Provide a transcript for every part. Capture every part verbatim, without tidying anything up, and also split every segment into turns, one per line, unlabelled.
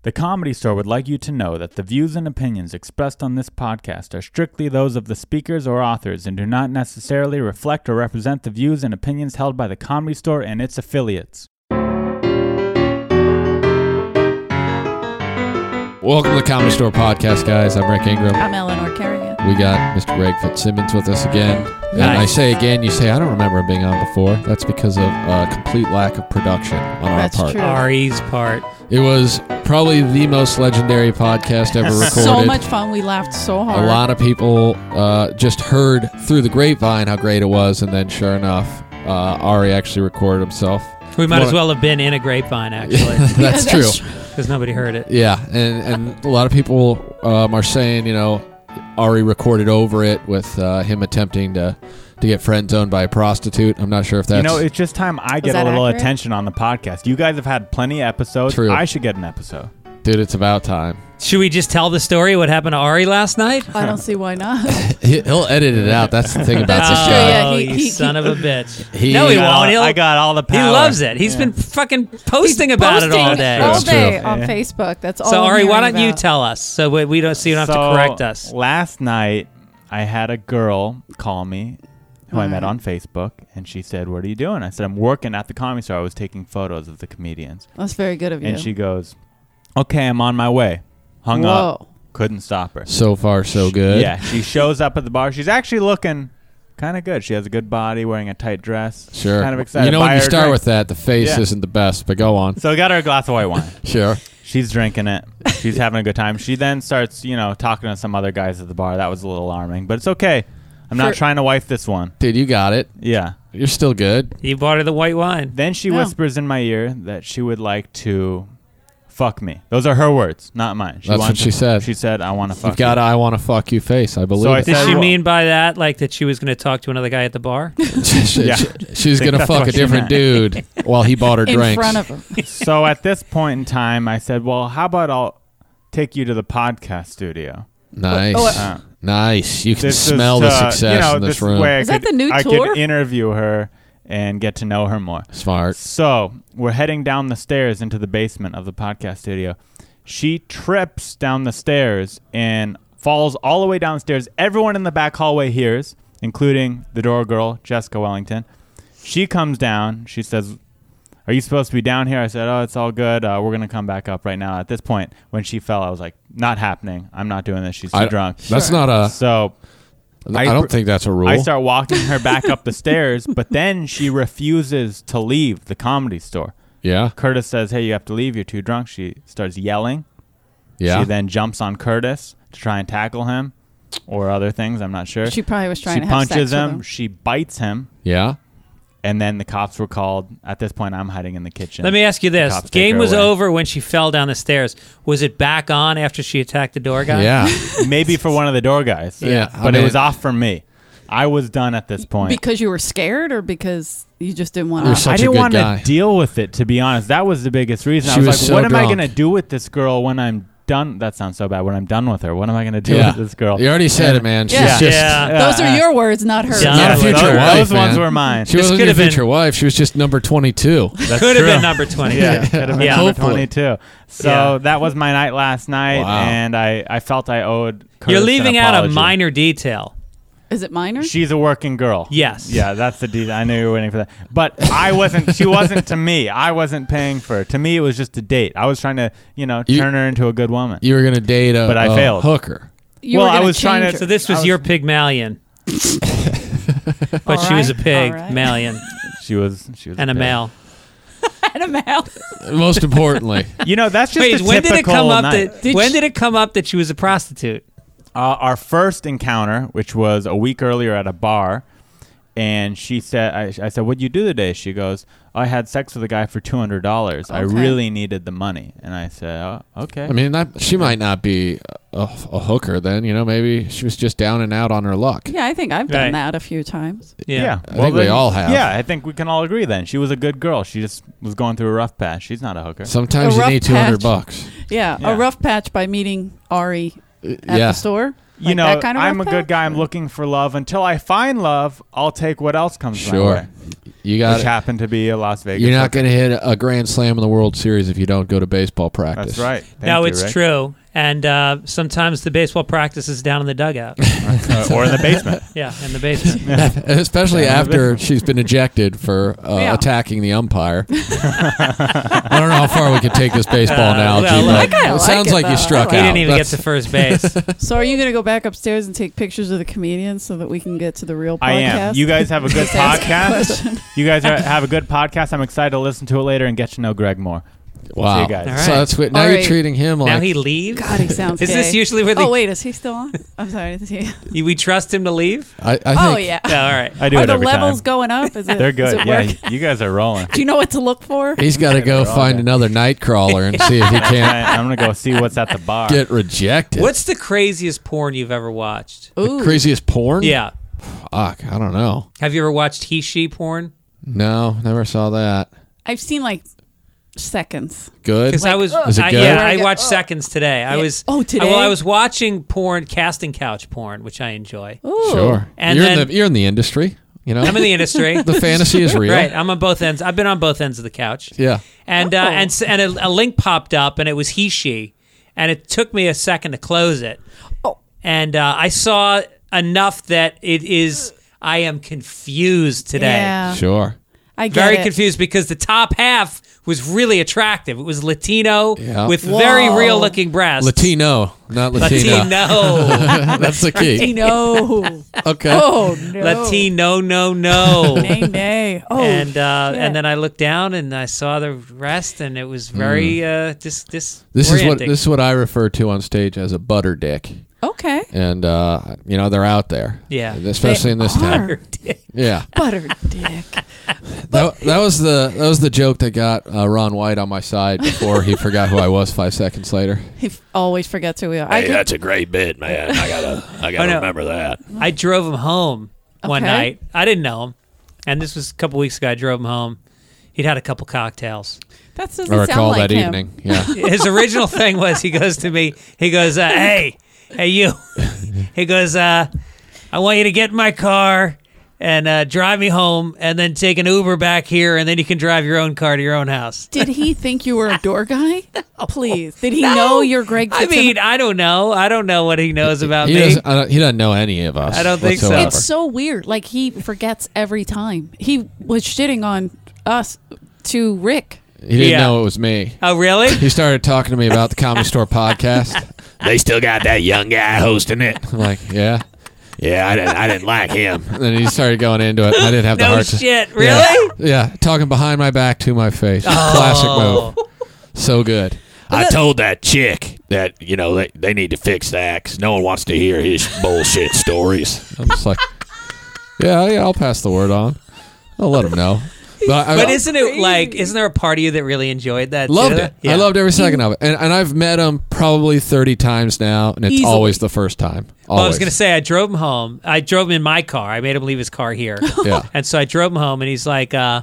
The Comedy Store would like you to know that the views and opinions expressed on this podcast are strictly those of the speakers or authors and do not necessarily reflect or represent the views and opinions held by the Comedy Store and its affiliates.
Welcome to the Comedy Store Podcast, guys. I'm Rick Ingram.
I'm Eleanor Kerrigan.
We got Mister Greg Fitzsimmons with us again. And
Nice.
I say again, you say, I don't remember him being on before. That's because of uh, complete lack of production on
That's
our part.
true.
Ari's part.
It was probably the most legendary podcast ever recorded.
So much fun. We laughed so hard.
A lot of people uh, just heard through the grapevine how great it was, and then sure enough, uh, Ari actually recorded himself.
We might
What-
as well have been in a grapevine, actually,
That's true.
because nobody heard it.
Yeah, and, and a lot of people um, are saying, you know, Ari recorded over it with uh, him attempting to to get friend zoned by a prostitute. I'm not sure if that's...
You know, it's just time I get a
that
little
accurate?
attention on the podcast. You guys have had plenty of episodes.
True.
I should get an episode.
Dude, it's about time.
Should we just tell the story what happened to Ari last night?
I don't see why not.
He, he'll edit it out. That's the thing about
That's
this
true,
guy.
yeah,
Oh,
he-
you
he-
son
he-
of a bitch.
He-
no, he
I got all-
won't. He'll,
I got all the
he
power.
loves it. He's
Yeah.
been fucking posting about it all
Posting
day.
all
That's
day
true.
on
Yeah.
Facebook. That's all.
So,
I'm
Ari, why
hearing
don't you
about.
tell us so we, we don't so you don't have
So,
to correct us?
Last night, I had a girl call me who I met
Alright.
on Facebook, and she said, "What are you doing?" I said, "I'm working at the Comedy Store. I was taking photos of the comedians."
That's very good of you.
And she goes, "Okay, I'm on my way." Hung
Whoa.
up. Couldn't stop her.
So far, so good.
Yeah, she shows up at the bar. She's actually looking kind of good. She has a good body, wearing a tight dress.
Sure.
Kind of excited.
You know,
Buy
when you
her a
start
drink.
with that, the face
Yeah.
isn't the best, but go on.
So I got her a glass of white wine.
Sure.
She's drinking it. She's having a good time. She then starts, you know, talking to some other guys at the bar. That was a little alarming, but it's okay. I'm not
For-
trying to wife this one.
Dude, you got it.
Yeah.
You're still good.
You bought her the white wine.
Then she
No.
whispers in my ear that she would like to fuck me. Those are her words, not mine. She
That's what
wants
she
to-
said.
She said, "I want to fuck
You've got
you."
a I want to fuck you face. I believe
So I
it.
Did
said-
she
Well-
mean by that like that she was going to talk to another guy at the bar?
she,
Yeah.
she- she was
I think
going to
that's
fuck
what
a
she
different
meant.
dude while he bought her
in
drinks.
front of him.
So at this point in time, I said, "Well, how about I'll take you to the podcast studio?"
Nice.
Oh,
Uh,
Nice. You can
this is
smell the
to,
success
you know,
in this,
this
room.
Way I
Is that
could-
the new
I
tour?
could interview her and get to know her more.
Smart.
So we're heading down the stairs into the basement of the podcast studio. She trips down the stairs and falls all the way downstairs. Everyone in the back hallway hears, including the door girl, Jessica Wellington. She comes down. She says, "Are you supposed to be down here?" I said, "Oh, it's all good. Uh, we're going to come back up right now." At this point, when she fell, I was like, "Not happening. I'm not doing this. She's too
I-
drunk."
That's
Sure.
not a.
So
I
I
don't
pr-
think that's a rule.
I start walking her back up the stairs, but then she refuses to leave the Comedy Store.
yeah.
Curtis says, "Hey, you have to leave. You're too drunk." She starts yelling.
Yeah.
She then jumps on Curtis to try and tackle him or other things. I'm not sure.
She probably was trying
She
to have
punches
sex with
him.
him.
She bites him.
yeah.
And then the cops were called. At this point, I'm hiding in the kitchen.
Let me ask you
The
this.
cops take
Game
her
was
away.
over when she fell down the stairs. Was it back on after she attacked the door guy?
Yeah.
Maybe for one of the door guys.
Yeah, I
But it
mean-
was off for me. I was done at this point.
Because you were scared, or because you just didn't want
You're
to.
such
I
a
didn't
good
want
guy.
to deal with it, to be honest. That was the biggest reason. I
She
was,
was
like,
so
what am I
drunk.
going to do with this girl when I'm done? That sounds so bad. When I'm done with her, what am I going to do
Yeah.
with this girl?
You already said it, man. She's
Yeah.
just.
Yeah.
Those are your words, not hers.
Yeah.
Not a
Yeah,
future
those,
wife,
those ones
man.
were mine.
She
This
wasn't
could
your
have been-
future wife. She was just number twenty-two.
That's
Could have
true.
been number twenty.
Yeah, could have been
Yeah.
number
Hopefully.
twenty-two. So
Yeah.
that was my night last night,
Wow.
and I, I felt I owed Curtis
You're
an
leaving out a
apology.
minor detail.
Is it minor?
She's a working girl.
Yes.
Yeah, that's the deal. I knew you were waiting for that. But I wasn't, she wasn't to me. I wasn't paying for her. To me, it was just a date. I was trying to, you know,
You-
turn her into a good woman.
You were going to date a,
But I
a
failed.
hooker.
You
Well,
were
I
gonna
was trying
change
to-
So
her.
this was
I was-
your Pygmalion. But
All
she was a
right,
pig,
all right.
Malion,
She was, she was
and a
pig.
male.
and a male.
Most importantly.
You know, that's just
Wait,
a
when did it
typical
come up
night.
that
Did
when
she-
did it come up that she was a prostitute?
Uh, our first encounter, which was a week earlier at a bar, and she said, I, I said, "What'd you do today?" She goes, "I had sex with a guy for two hundred dollars. I
Okay.
really needed the money." And I said, "Oh, okay."
I mean, that, she might not be a, a hooker then. You know, maybe she was just down and out on her luck.
Yeah, I think I've done
Right.
that a few times.
Yeah.
I think we all have.
Yeah, I think we can all agree then. She was a good girl. She just was going through a rough patch. She's not a hooker.
Sometimes
A
you
rough
need two hundred
patch.
bucks.
Yeah,
Yeah.
a rough patch by meeting Ari
Uh,
at
yeah.
the store.
You
Like
know,
that kind of
I'm a
rough
good
patch?
guy. I'm looking for love. Until I find love, I'll take what else comes my
Sure.
way.
You got
which happened to be a Las Vegas.
You're not
Open.
going to hit a grand slam in the World Series if you don't go to baseball practice.
That's right. Thank
no,
you,
it's
Rick.
true. And uh, sometimes the baseball practice is down in the dugout.
Uh, or in the basement.
Yeah, in the basement.
Especially
Yeah,
after she's been ejected for uh,
Yeah.
attacking the umpire. I don't know how far we could take this baseball
Uh,
analogy,
well,
but
I
kinda
it
like
sounds
it,
like you
though.
struck
I
He
out.
didn't even get
That's-
to first base.
So are you going to go back upstairs and take pictures of the comedians so that we can get to the real podcast?
I am. You guys have a good
Just ask a
podcast.
question.
You guys are, have a good podcast. I'm excited to listen to it later and get to know Greg more.
Wow.
See you guys.
All
So
right.
that's what, now
All
you're
right.
treating him like
Now he leaves.
God, he sounds
Is
gay.
this usually where the,
Oh, wait, is he still on? I'm sorry. Is he-
you- we trust him to leave?
I, I think
oh, yeah.
Yeah, all right.
I do
Are
it
the
every
levels
time.
going up? Is it,
They're
does
good.
it
Yeah,
work?
you guys are rolling.
Do you know what to look for?
he's got to go
They're all
find
good.
another night crawler and see if he can't
I'm gonna go see what's at the bar.
get rejected.
What's the craziest porn you've ever watched?
Ooh.
the craziest porn?
Yeah.
Fuck, I don't know.
Have you ever watched he she porn?
No, never saw that.
I've seen like seconds.
Good.
Because I was,
Is it
I,
good?
yeah,
Where I
I
go,
watched
oh.
seconds today. I
Yeah.
was,
Oh, today?
Well, I was watching porn, casting couch porn, which I enjoy.
Ooh.
Sure.
And
you're
then-
in the you're in the industry. You know,
I'm in the industry.
the fantasy is real.
Right, I'm on both ends. I've been on both ends of the couch.
Yeah.
And uh,
Oh.
and s- and a, a link popped up, and it was he she, and it took me a second to close it.
Oh.
And uh, I saw enough that it is. I am confused today.
Yeah.
Sure.
I get
Very
it.
confused because the top half was really attractive. It was Latino
Yeah.
with
Whoa.
very real looking breasts.
Latino, not Latino.
Latino.
That's the key.
No.
Okay.
Oh, no.
Latino, no, no.
Nay, nay. Oh,
and uh,
shit.
and then I looked down and I saw the rest, and it was very uh, dis dis.
This is what this is what I refer to on stage as a butter dick,
Okay.
and uh, you know they're out there.
Yeah.
especially in this
They
town.
are.
Yeah,
Butter dick.
that, that was the that was the joke that got uh, Ron White on my side before he forgot who I was five seconds later.
He f- always forgets who we are. I
Hey,
could-
that's a great bit, man. I gotta, I gotta
Oh, no.
remember that.
I drove him home one
Okay.
night. I didn't know him, and this was a couple weeks ago. I drove him home. He'd had a couple cocktails.
that doesn't
I
sound
recall
like
that
him.
evening. Yeah,
His original thing was he goes to me. He goes, uh, "Hey, hey, you." He goes, uh, "I want you to get in my car and uh, drive me home, and then take an Uber back here, and then you can drive your own car to your own house."
Did he think you were a door guy? Please. Did he know you're Greg
I
Fitzgerald?
mean, I don't know. I don't know what he knows about
he
me.
doesn't. I don't, he doesn't know any of us.
I don't think so.
whatsoever.
It's so weird. Like, he forgets every time. He was shitting on us to Rick.
He didn't
Yeah.
know it was me.
Oh, really?
He started talking to me about the Comedy Store podcast.
They still got that young guy hosting it.
I'm like, yeah.
Yeah, I didn't, I didn't like him.
And then he started going into it. I didn't have the
No
heart to.
shit.
Yeah.
Really?
Yeah, talking behind my back to my face. Classic
Oh.
move. So good.
I told that chick that, you know, they, they need to fix that because no one wants to hear his bullshit stories.
I'm just like, yeah, yeah, I'll pass the word on. I'll let him know. But, I,
But isn't it like? Isn't there a part of you that really enjoyed that?
loved
too?
it.
Yeah.
I loved every second of it. And, and I've met him probably thirty times now, and it's
Easily.
always the first time. Always.
Well, I was gonna say I drove him home. I drove him in my car. I made him leave his car here,
Yeah.
and so I drove him home. And he's like, uh,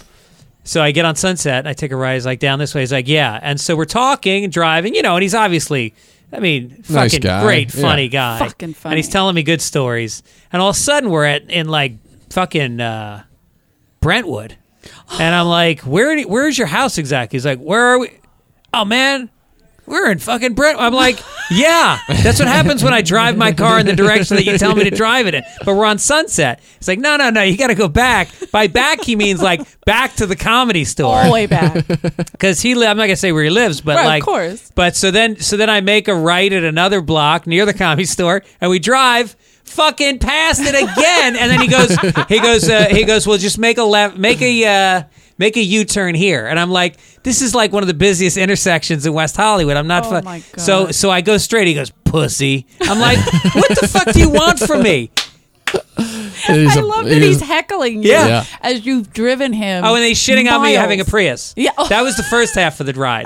so I get on Sunset. And I take a ride. He's like, down this way. He's like, yeah. And so we're talking and driving. You know, and he's obviously, I mean,
Nice
fucking
guy.
great,
Yeah.
funny guy.
Fucking funny.
And he's telling me good stories. And all of a sudden, we're at in like fucking uh, Brentwood, and I'm like, where? Where's your house exactly? He's like, where are we? Oh man, we're in fucking Brent. I'm like, yeah, that's what happens when I drive my car in the direction that you tell me to drive it in. But we're on Sunset. It's like, no, no, no, you got to go back. By back, he means like back to the Comedy Store.
All the way back.
Because he, li- I'm not gonna say where he lives, but
Right, of
like,
course.
But so then, so then I make a right at another block near the Comedy Store, and we drive fucking past it again. And then he goes, he goes, uh, he goes, well, just make a left, make a, uh, make a U-turn here. And I'm like, this is like one of the busiest intersections in West Hollywood. I'm not.
Oh,
fu-
my God.
So, so I go straight. He goes, pussy. I'm like, what the fuck do you want from me?
He's
I
a-
love that
he's-
he's heckling you
Yeah.
Yeah.
as you've driven him.
Oh, and they shitting on me
miles.
having a Prius.
Yeah.
That was the first half of the ride.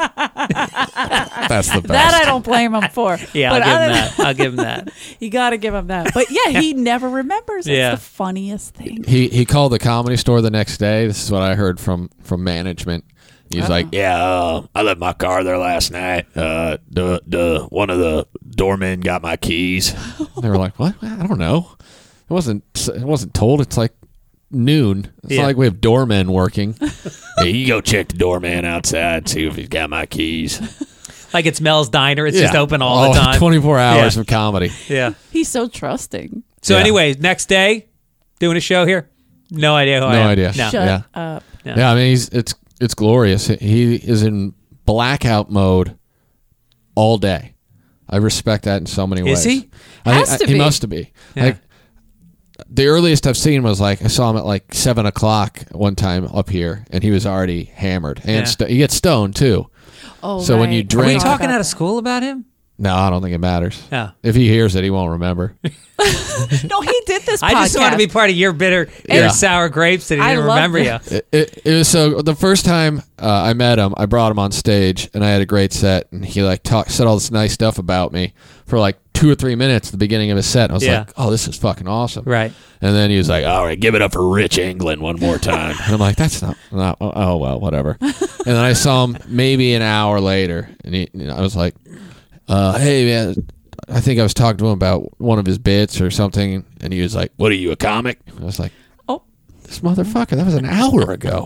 That's the best.
That I don't blame him for.
Yeah,
But
I'll give
I
him
don't-
that. I'll give him that.
You got to give him that. But yeah, he never remembers. It's
Yeah.
the funniest thing.
He he called the Comedy Store the next day. This is what I heard from from management. He's like,
Yeah, uh, I left my car there last night. Uh, the the one of the doormen got my keys.
they were like, what? I don't know. It wasn't. It wasn't told. It's like noon. It's
Yeah.
not like we have doormen working.
Hey, you go check the doorman outside, see if he's got my keys.
Like it's Mel's Diner. It's just
Yeah.
open all
Oh,
the time.
twenty-four hours
Yeah.
of comedy.
Yeah.
He's so trusting.
So
Yeah.
anyway, next day, doing a show here. No idea who I
No
am.
idea.
No.
Shut
Yeah.
up.
Yeah.
Yeah, I mean, he's it's it's glorious. He is in blackout mode all day. I respect that in so many
Is
ways.
he?
I,
Has
I-
to
he
be.
must be.
Yeah.
Like, the earliest I've seen was like I saw him at like seven o'clock one time up here, and he was already hammered. And
Yeah.
sto- he gets stoned too.
Oh,
So when you
right.
drink-
Are we
Drink.
talking out of school about him?
No, I don't think it matters.
Yeah.
If he hears it, he won't remember.
No, he did this podcast.
I just want to be part of your bitter, your
Yeah.
sour grapes that he
I
didn't
love
remember
that.
you.
it, it, it was so the first time uh, I met him, I brought him on stage, and I had a great set, and he like talk, said all this nice stuff about me for like two or three minutes at the beginning of his set. I was
Yeah.
like, "Oh, this is fucking awesome!"
Right.
And then he was like, "Oh,"
All right, give it up for Rich England one more time.
and I'm like, "That's not, not oh well, whatever." And then I saw him maybe an hour later, and he, you know, I was like, uh, "Hey man, I think I was talking to him about one of his bits or something," and he was like,
What are you, a comic?
I was like,
Oh.
this motherfucker, that was an hour ago.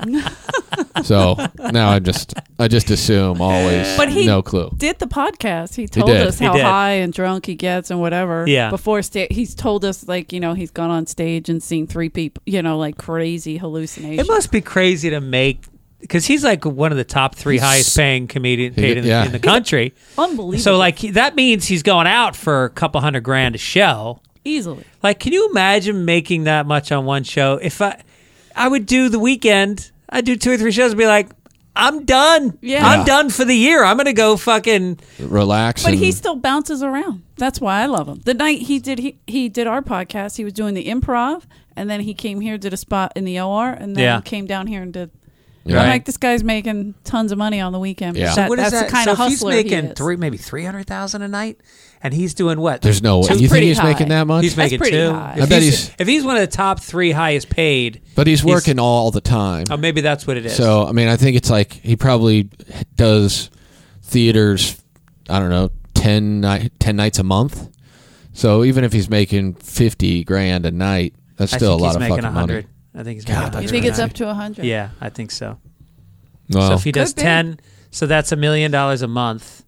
So now I just I just assume always
But he
no clue.
did the podcast. He told
did.
us
He
how
did.
high and drunk he gets and whatever.
Yeah.
Before sta- he's told us like you know he's gone on stage and seen three people you know like crazy hallucinations.
It must be crazy to make, because he's like one of the top three
He's-
highest paying comedian
He-
paid in,
yeah.
in the country.
Unbelievable.
So like he- that means he's going out for a couple hundred grand a show.
easily.
Like, can you imagine making that much on one show? If I, I would do the weekend. I'd do two or three shows and be like, I'm done.
Yeah.
I'm
Yeah.
done for the year. I'm gonna go fucking.
Relax.
But
and,
he still bounces around. That's why I love him. The night he did he, he did our podcast, he was doing the improv, and then he came here, did a spot in the O R, and then
Yeah.
came down here and did.
Yeah.
I'm
Right.
like, this guy's making tons of money on the weekend.
Yeah.
That-
What is
that's
that?
the kind
so
of
if he's
hustler
making
he is.
three, maybe three hundred thousand a night, and he's doing what?
There's no way.
That's
You think
pretty
he's
high.
making that much?
He's making
pretty
two.
high.
If
I bet
he's,
he's-
if he's one of the top three highest paid.
but he's
he's-
working all the time.
Oh, maybe that's what it is.
So I mean, I think it's like he probably does theaters. I don't know, ten, ni- ten nights a month. So even if he's making fifty grand a night, that's
I
still a
think
lot
he's
of
making
fucking
a hundred.
money.
I think he's
God,
making a
that's
You
hundred.
think it's
crazy.
up to a hundred?
Yeah, I think so.
Well,
so if he does
Could be.
ten, so that's a million dollars a month,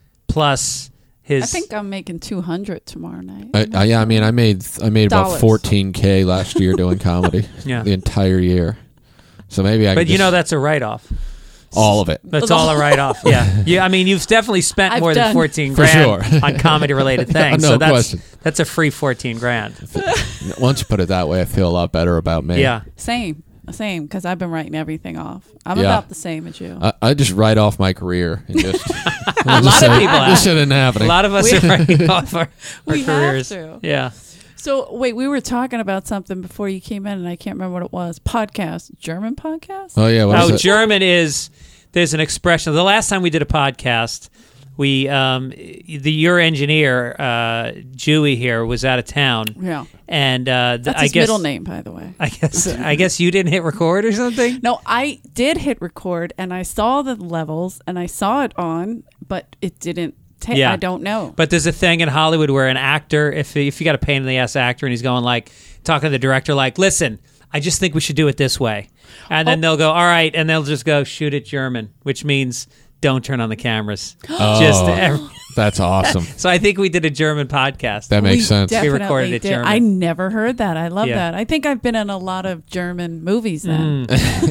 plus his.
I think I'm making two hundred tomorrow night.
I, I, yeah, I mean, I made I made about
Dollars.
fourteen k last year doing comedy.
Yeah.
The entire year. So maybe I.
But
could
you
just-
know that's a write off.
all of it.
That's all a write off. Yeah. Yeah. I mean, you've definitely spent
I've
more than
done.
fourteen
For
grand
sure.
on comedy related things.
No
so that's
question.
that's a free fourteen grand.
Once you put it that way, I feel a lot better about me.
Yeah.
Same, same, because I've been writing everything off. I'm
Yeah.
about the same as you.
I, I just write off my career and just.
A lot of people
This
have.
shit isn't
A
happening.
lot of us
We-
are writing off our, our
We have
careers.
to.
Yeah.
So wait, we were talking about something before you came in, and I can't remember what it was. Podcast, German podcast.
Oh yeah. What is
Oh,
it?
German is there's an expression. The last time we did a podcast, we um, the your engineer uh, Jewy here was out of town,
Yeah,
and uh, th-
that's
I
his
guess
middle name, by the way.
I guess I guess you didn't hit record or something.
No, I did hit record, and I saw the levels, and I saw it on, but it didn't. Ta-
Yeah.
I don't know.
But there's a thing in Hollywood where an actor, if if you got a pain in the ass actor, and he's going like talking to the director, like, listen, I just think we should do it this way, and then
Oh.
they'll go, all right, and they'll just go shoot it German, which means don't turn on the cameras.
Oh,
Just every-
that's awesome.
so I think we did a German podcast.
That makes
we
sense.
Definitely
recorded it
did.
German.
I never heard that. I love
Yeah.
that. I think I've been in a lot of German movies then.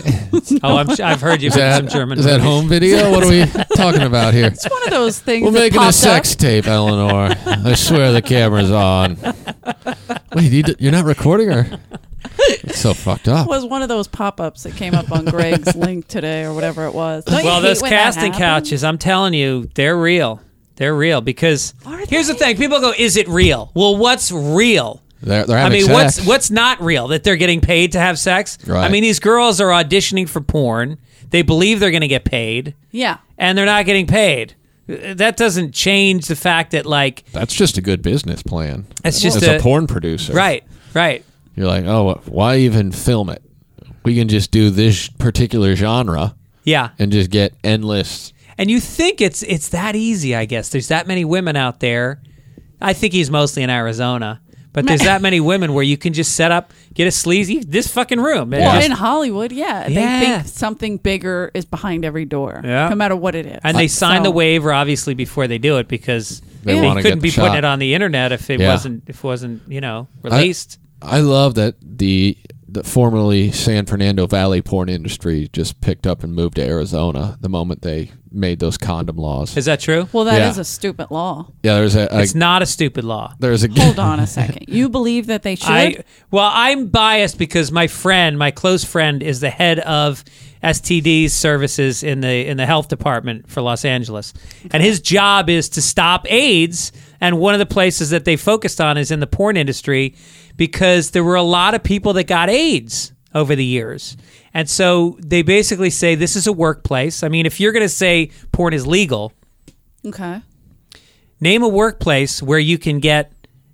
Oh, I'm, I've heard you've
Is
done
that,
some German.
is that
movies.
home video? What are we talking about here?
It's one of those things.
We're
that
making a
popped
sex
up.
tape, Eleanor. I swear the camera's on. Wait, you d- you're not recording her? It's so fucked up.
It was one of those pop-ups that came up on Greg's link today or whatever it was. Don't you
Well,
hate
those
when that
casting
happens?
couches, I'm telling you, they're real. They're real because
Are
here's the
they?
thing: people go, "Is it real?" Well, what's real?
They're, they're
I
having
mean,
sex.
what's what's not real? That they're getting paid to have sex?
Right.
I mean, these girls are auditioning for porn. They believe they're going to get paid,
Yeah.
and they're not getting paid. That doesn't change the fact that, like,
That's just a good business plan.
It's just
As
a-
a porn producer.
right, right.
You're like, oh, why even film it? We can just do this particular genre
Yeah.
and just get endless.
And you think it's it's that easy, I guess. There's that many women out there. I think he's mostly in Arizona, but But there's that many women where you can just set up, get a sleazy, this fucking room. and
Well,
just-
in Hollywood, yeah,
Yeah.
they think something bigger is behind every door,
Yeah.
no matter what it is.
and they sign the
So-
waiver obviously before they do it because
They
they,
wanna
couldn't
get
be
the
putting
shot.
it on the internet if it
Yeah.
wasn't if it wasn't you know released.
I love that the the formerly San Fernando Valley porn industry just picked up and moved to Arizona the moment they made those condom laws.
Is that true?
Well, that is
Yeah.
a stupid law.
Yeah, there's a, a
It's not a stupid law.
there's a
Hold on a second. You believe that they should?
I well, I'm biased because my friend, my close friend, is the head of S T D services in the in the health department for Los Angeles, and his job is to stop AIDS. And one of the places that they focused on is in the porn industry, because there were a lot of people that got AIDS over the years, and so they basically say this is a workplace. I mean, if you're going to say porn is legal,
Okay.
name a workplace where you can get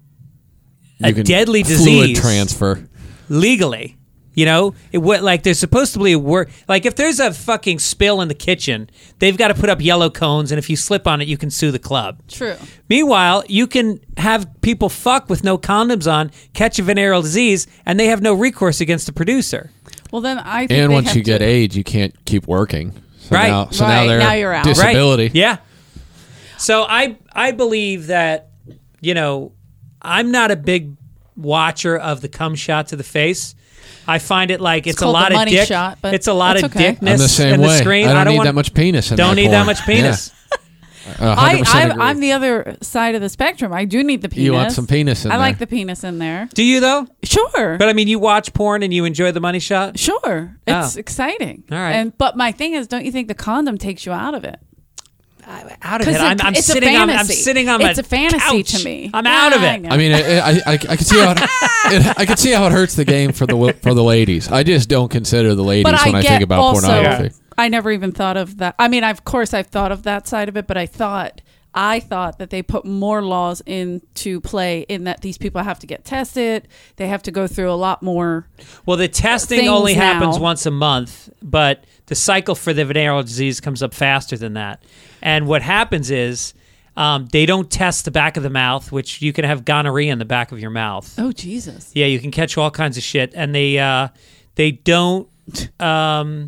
a
you can
deadly
fluid
disease
transfer.
legally. You know, it what like there's supposed to be a work like if there's a fucking spill in the kitchen, they've got to put up yellow cones, and if you slip on it, you can sue the club.
True.
Meanwhile, you can have people fuck with no condoms on, catch a venereal disease, and they have no recourse against the producer.
Well, then I think
And
they
once
have
you get
to,
AIDS, you can't keep working. So
Right.
Now, so
Right,
now they're
now you're out.
disability.
Right. Yeah. So I I believe that, you know, I'm not a big watcher of the cum shot to the face. I find it like it's, a
called the
lot of
money
dick.
shot, but
it's a lot
that's
of
okay.
dickness
I'm the same
in the
way.
screen.
I don't, need
want,
that much penis in
Don't
my
need that
porn.
much penis.
Yeah. one
I,
hundred percent
I'm,
agree.
I'm the other side of the spectrum. I do need the penis.
You want some penis in
I
there.
like the penis in there.
Do you though?
Sure.
But I mean, you watch porn and you enjoy the money shot.
Sure. It's
Oh.
exciting.
All right.
And but my thing is, don't you think the condom takes you out of it?
Out of it,
'Cause
I'm,
it-
I'm
it's a
sitting on. I'm
fantasy.
sitting on.
It's
my
a fantasy
couch.
to me.
I'm
Yeah,
out of
I
it.
know.
I mean, I, I, I, I can see how it, it, I can see how it hurts the game for the for the ladies. I just don't consider the ladies
But I
when I,
get
think about
also,
pornography.
I never even thought of that. I mean, of course, I've thought of that side of it, but I thought I thought that they put more laws into play in that these people have to get tested. They have to go through a lot more.
Well, the testing
things
only happens
now.
once a month, but the cycle for the venereal disease comes up faster than that. And what happens is um, they don't test the back of the mouth, which you can have gonorrhea in the back of your mouth.
Oh Jesus!
Yeah, you can catch all kinds of shit, and they uh, they don't um,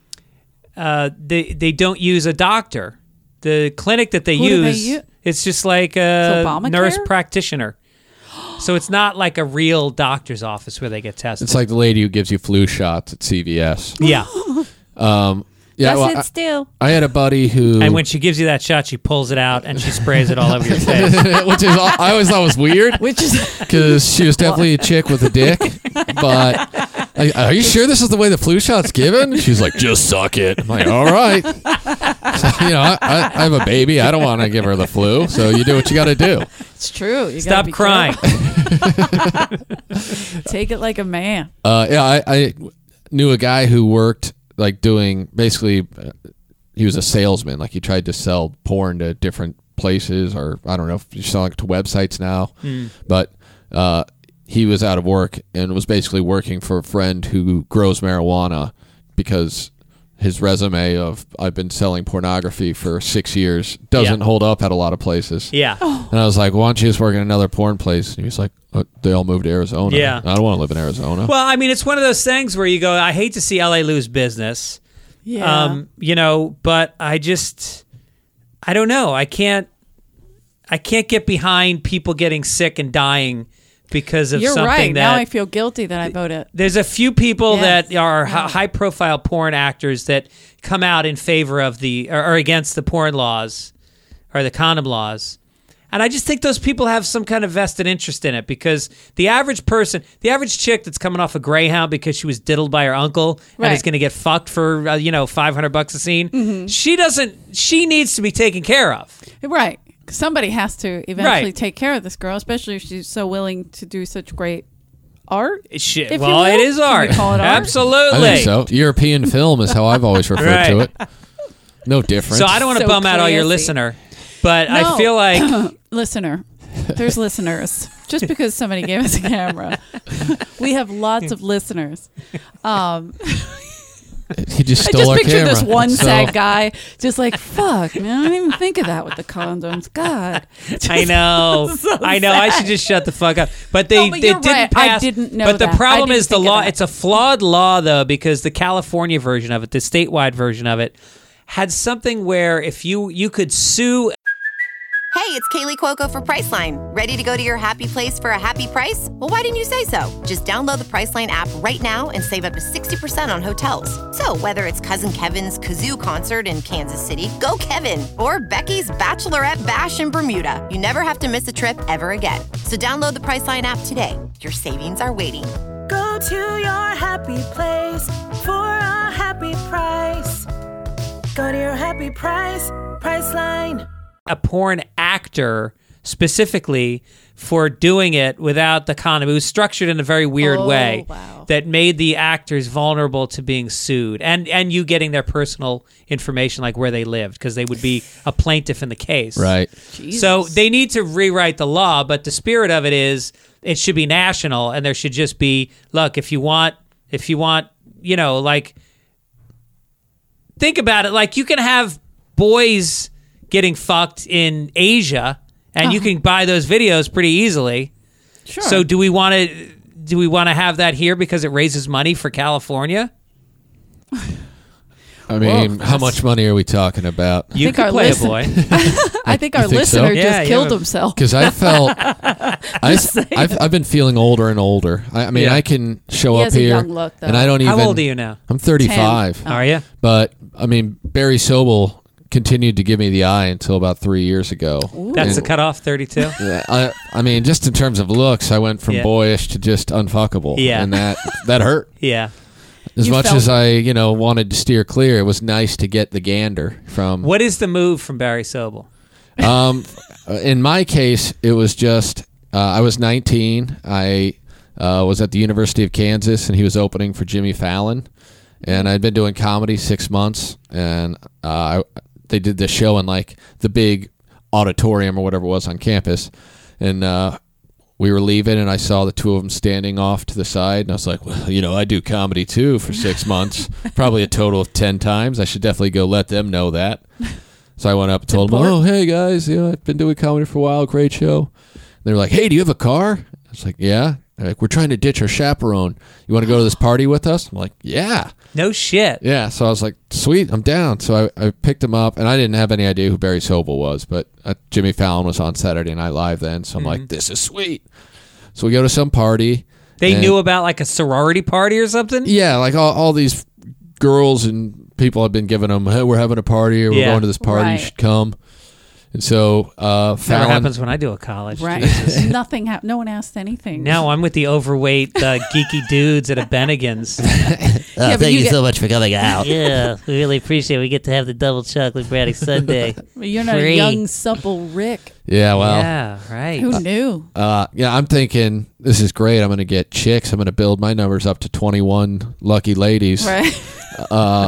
uh, they they don't use a doctor. The clinic that they
Who do they
use,
u-
it's just like
It's
a
Obamacare?
nurse practitioner. So it's not like a real doctor's office where they get tested.
It's like the lady who gives you flu shots at C V S.
yeah.
Um, yeah,
That's
well,
it
I,
still.
I had a buddy who,
And when she gives you that shot, she pulls it out and she sprays it all over your face.
which is I always thought was weird
Which is
because she was definitely a chick with a dick. But I, are you sure this is the way the flu shot's given? She's like, just suck it. I'm like, all right. So, you know, I, I, I have a baby. I don't want to give her the flu. So you do what you got to do.
it's true. You gotta
Stop
be
crying.
careful. Take it like a man.
Uh, yeah, I, I knew a guy who worked like doing basically, uh, he was a salesman. Like he tried to sell porn to different places, or I don't know if you're selling it to websites now, but uh, he was out of work and was basically working for a friend who grows marijuana because his resume of I've been selling pornography for six years doesn't
Yeah.
hold up at a lot of places.
Yeah.
And I was like, why don't you just work in another porn place? And he was like, oh, they all moved to Arizona.
Yeah.
I don't want to live in Arizona.
Well, I mean, it's one of those things where you go, I hate to see L A lose business.
Yeah.
Um, you know, but I just, I don't know. I can't, I can't get behind people getting sick and dying because of
You're
something
right.
that.
Now I feel guilty that I voted.
There's a few people
Yes.
that are
Yeah.
high profile porn actors that come out in favor of the, or, or against the porn laws or the condom laws. And I just think those people have some kind of vested interest in it because the average person, the average chick that's coming off a Greyhound because she was diddled by her uncle and
Right.
is going to get fucked for, uh, you know, five hundred bucks a scene,
Mm-hmm.
she doesn't, she needs to be taken care of.
Right. Somebody has to eventually
Right.
take care of this girl, especially if she's so willing to do such great art.
Shit.
If you
Well, it
will.
is
Can we
art.
call it art?
Absolutely.
I think so. European film is how I've always referred to
Right.
it. No difference.
So I don't want to
So
bum out all your
classy.
listener, but I
No.
feel like
Listener, there's listeners. Just because somebody gave us a camera, we have lots of listeners. Um,
he just
I
stole
just
our
picture
camera.
this one
So-
sad guy, just like, fuck, man, I didn't even think of that with the condoms. God.
I know.
So
I know. I
sad.
should just shut the fuck up. But they,
No, but
they
you're
didn't
right. I
pass.
didn't know
But the
that. I
problem
didn't
is the
think of
law.
that.
It's a flawed law, though, because the California version of it, the statewide version of it, had something where if you you could sue.
Hey, it's Kaylee Cuoco for Priceline. Ready to go to your happy place for a happy price? Well, why didn't you say so? Just download the Priceline app right now and save up to sixty percent on hotels. So whether it's Cousin Kevin's Kazoo Concert in Kansas City, go Kevin, or Becky's Bachelorette Bash in Bermuda, you never have to miss a trip ever again. So download the Priceline app today. Your savings are waiting.
Go to your happy place for a happy price. Go to your happy price, Priceline.
A porn actor specifically for doing it without the condom. It was structured in a very weird
Oh,
way
wow.
that made the actors vulnerable to being sued and, and you getting their personal information, like where they lived, because they would be a plaintiff in the case.
Right.
So they need to rewrite the law, but the spirit of it is it should be national, and there should just be, look, if you want, if you want, you know, like, think about it. Like, you can have boys getting fucked in Asia, and you can buy those videos pretty easily.
Sure.
So do we want to do we want to have that here because it raises money for California?
I mean, how much money are we talking about?
You
think
could
our
play
listen-
a boy.
I think our
You think so?
listener
Yeah,
just
you
killed
have a-
himself.
Because I felt, I, I've, I've been feeling older and older. I, I mean,
Yeah.
I can show
He
up
has a
here,
young look, though.
and I don't even.
How old are you now?
I'm thirty-five.
Are you?
But I mean, Barry Sobel continued to give me the eye until about three years ago.
That's the
And-
cutoff, thirty-two.
Yeah, I, I mean, just in terms of looks, I went from
Yeah.
boyish to just unfuckable.
Yeah.
And that that hurt.
Yeah.
As
You
much
felt-
as I, you know, wanted to steer clear, it was nice to get the gander from.
What is the move from Barry Sobel?
Um, in my case, it was just uh, I was nineteen. I uh, was at the University of Kansas, and he was opening for Jimmy Fallon, and I'd been doing comedy six months, and uh, I, they did this show in like the big auditorium or whatever it was on campus, and uh, we were leaving, and I saw the two of them standing off to the side, and I was like, well, you know, I do comedy too for six months, probably a total of ten times. I should definitely go let them know that. So I went up and told them, oh, hey, guys, you know, I've been doing comedy for a while. Great show. They were like, hey, do you have a car? I was like, yeah. They're like, we're trying to ditch our chaperone. You want to go to this party with us? I'm like, yeah.
No shit.
Yeah. So I was like, sweet, I'm down. So I, I picked him up, and I didn't have any idea who Barry Sobel was, but uh, Jimmy Fallon was on Saturday Night Live then. So I'm like, this is sweet. So we go to some party.
They
and-
knew about like a sorority party or something?
Yeah, like all, all these girls and people have been giving them, hey, we're having a party, or we're
Yeah.
going to this party, you
Right.
should come. And so uh,
Never
Fallon,
happens when I do a college.
Right.
Jesus.
Nothing happened. No one asked anything.
No, I'm with the overweight, uh, geeky dudes at a Bennigan's.
Yeah, but
thank
you
you,
get-
so much for coming out.
Yeah, we really appreciate it. We get to have the double chocolate brownie sundae.
You're not
Free.
a young, supple Rick.
yeah, well,
yeah, right.
Who knew?
uh, yeah, I'm thinking this is great. I'm going to get chicks. I'm going to build my numbers up to twenty-one lucky ladies
Right.
uh,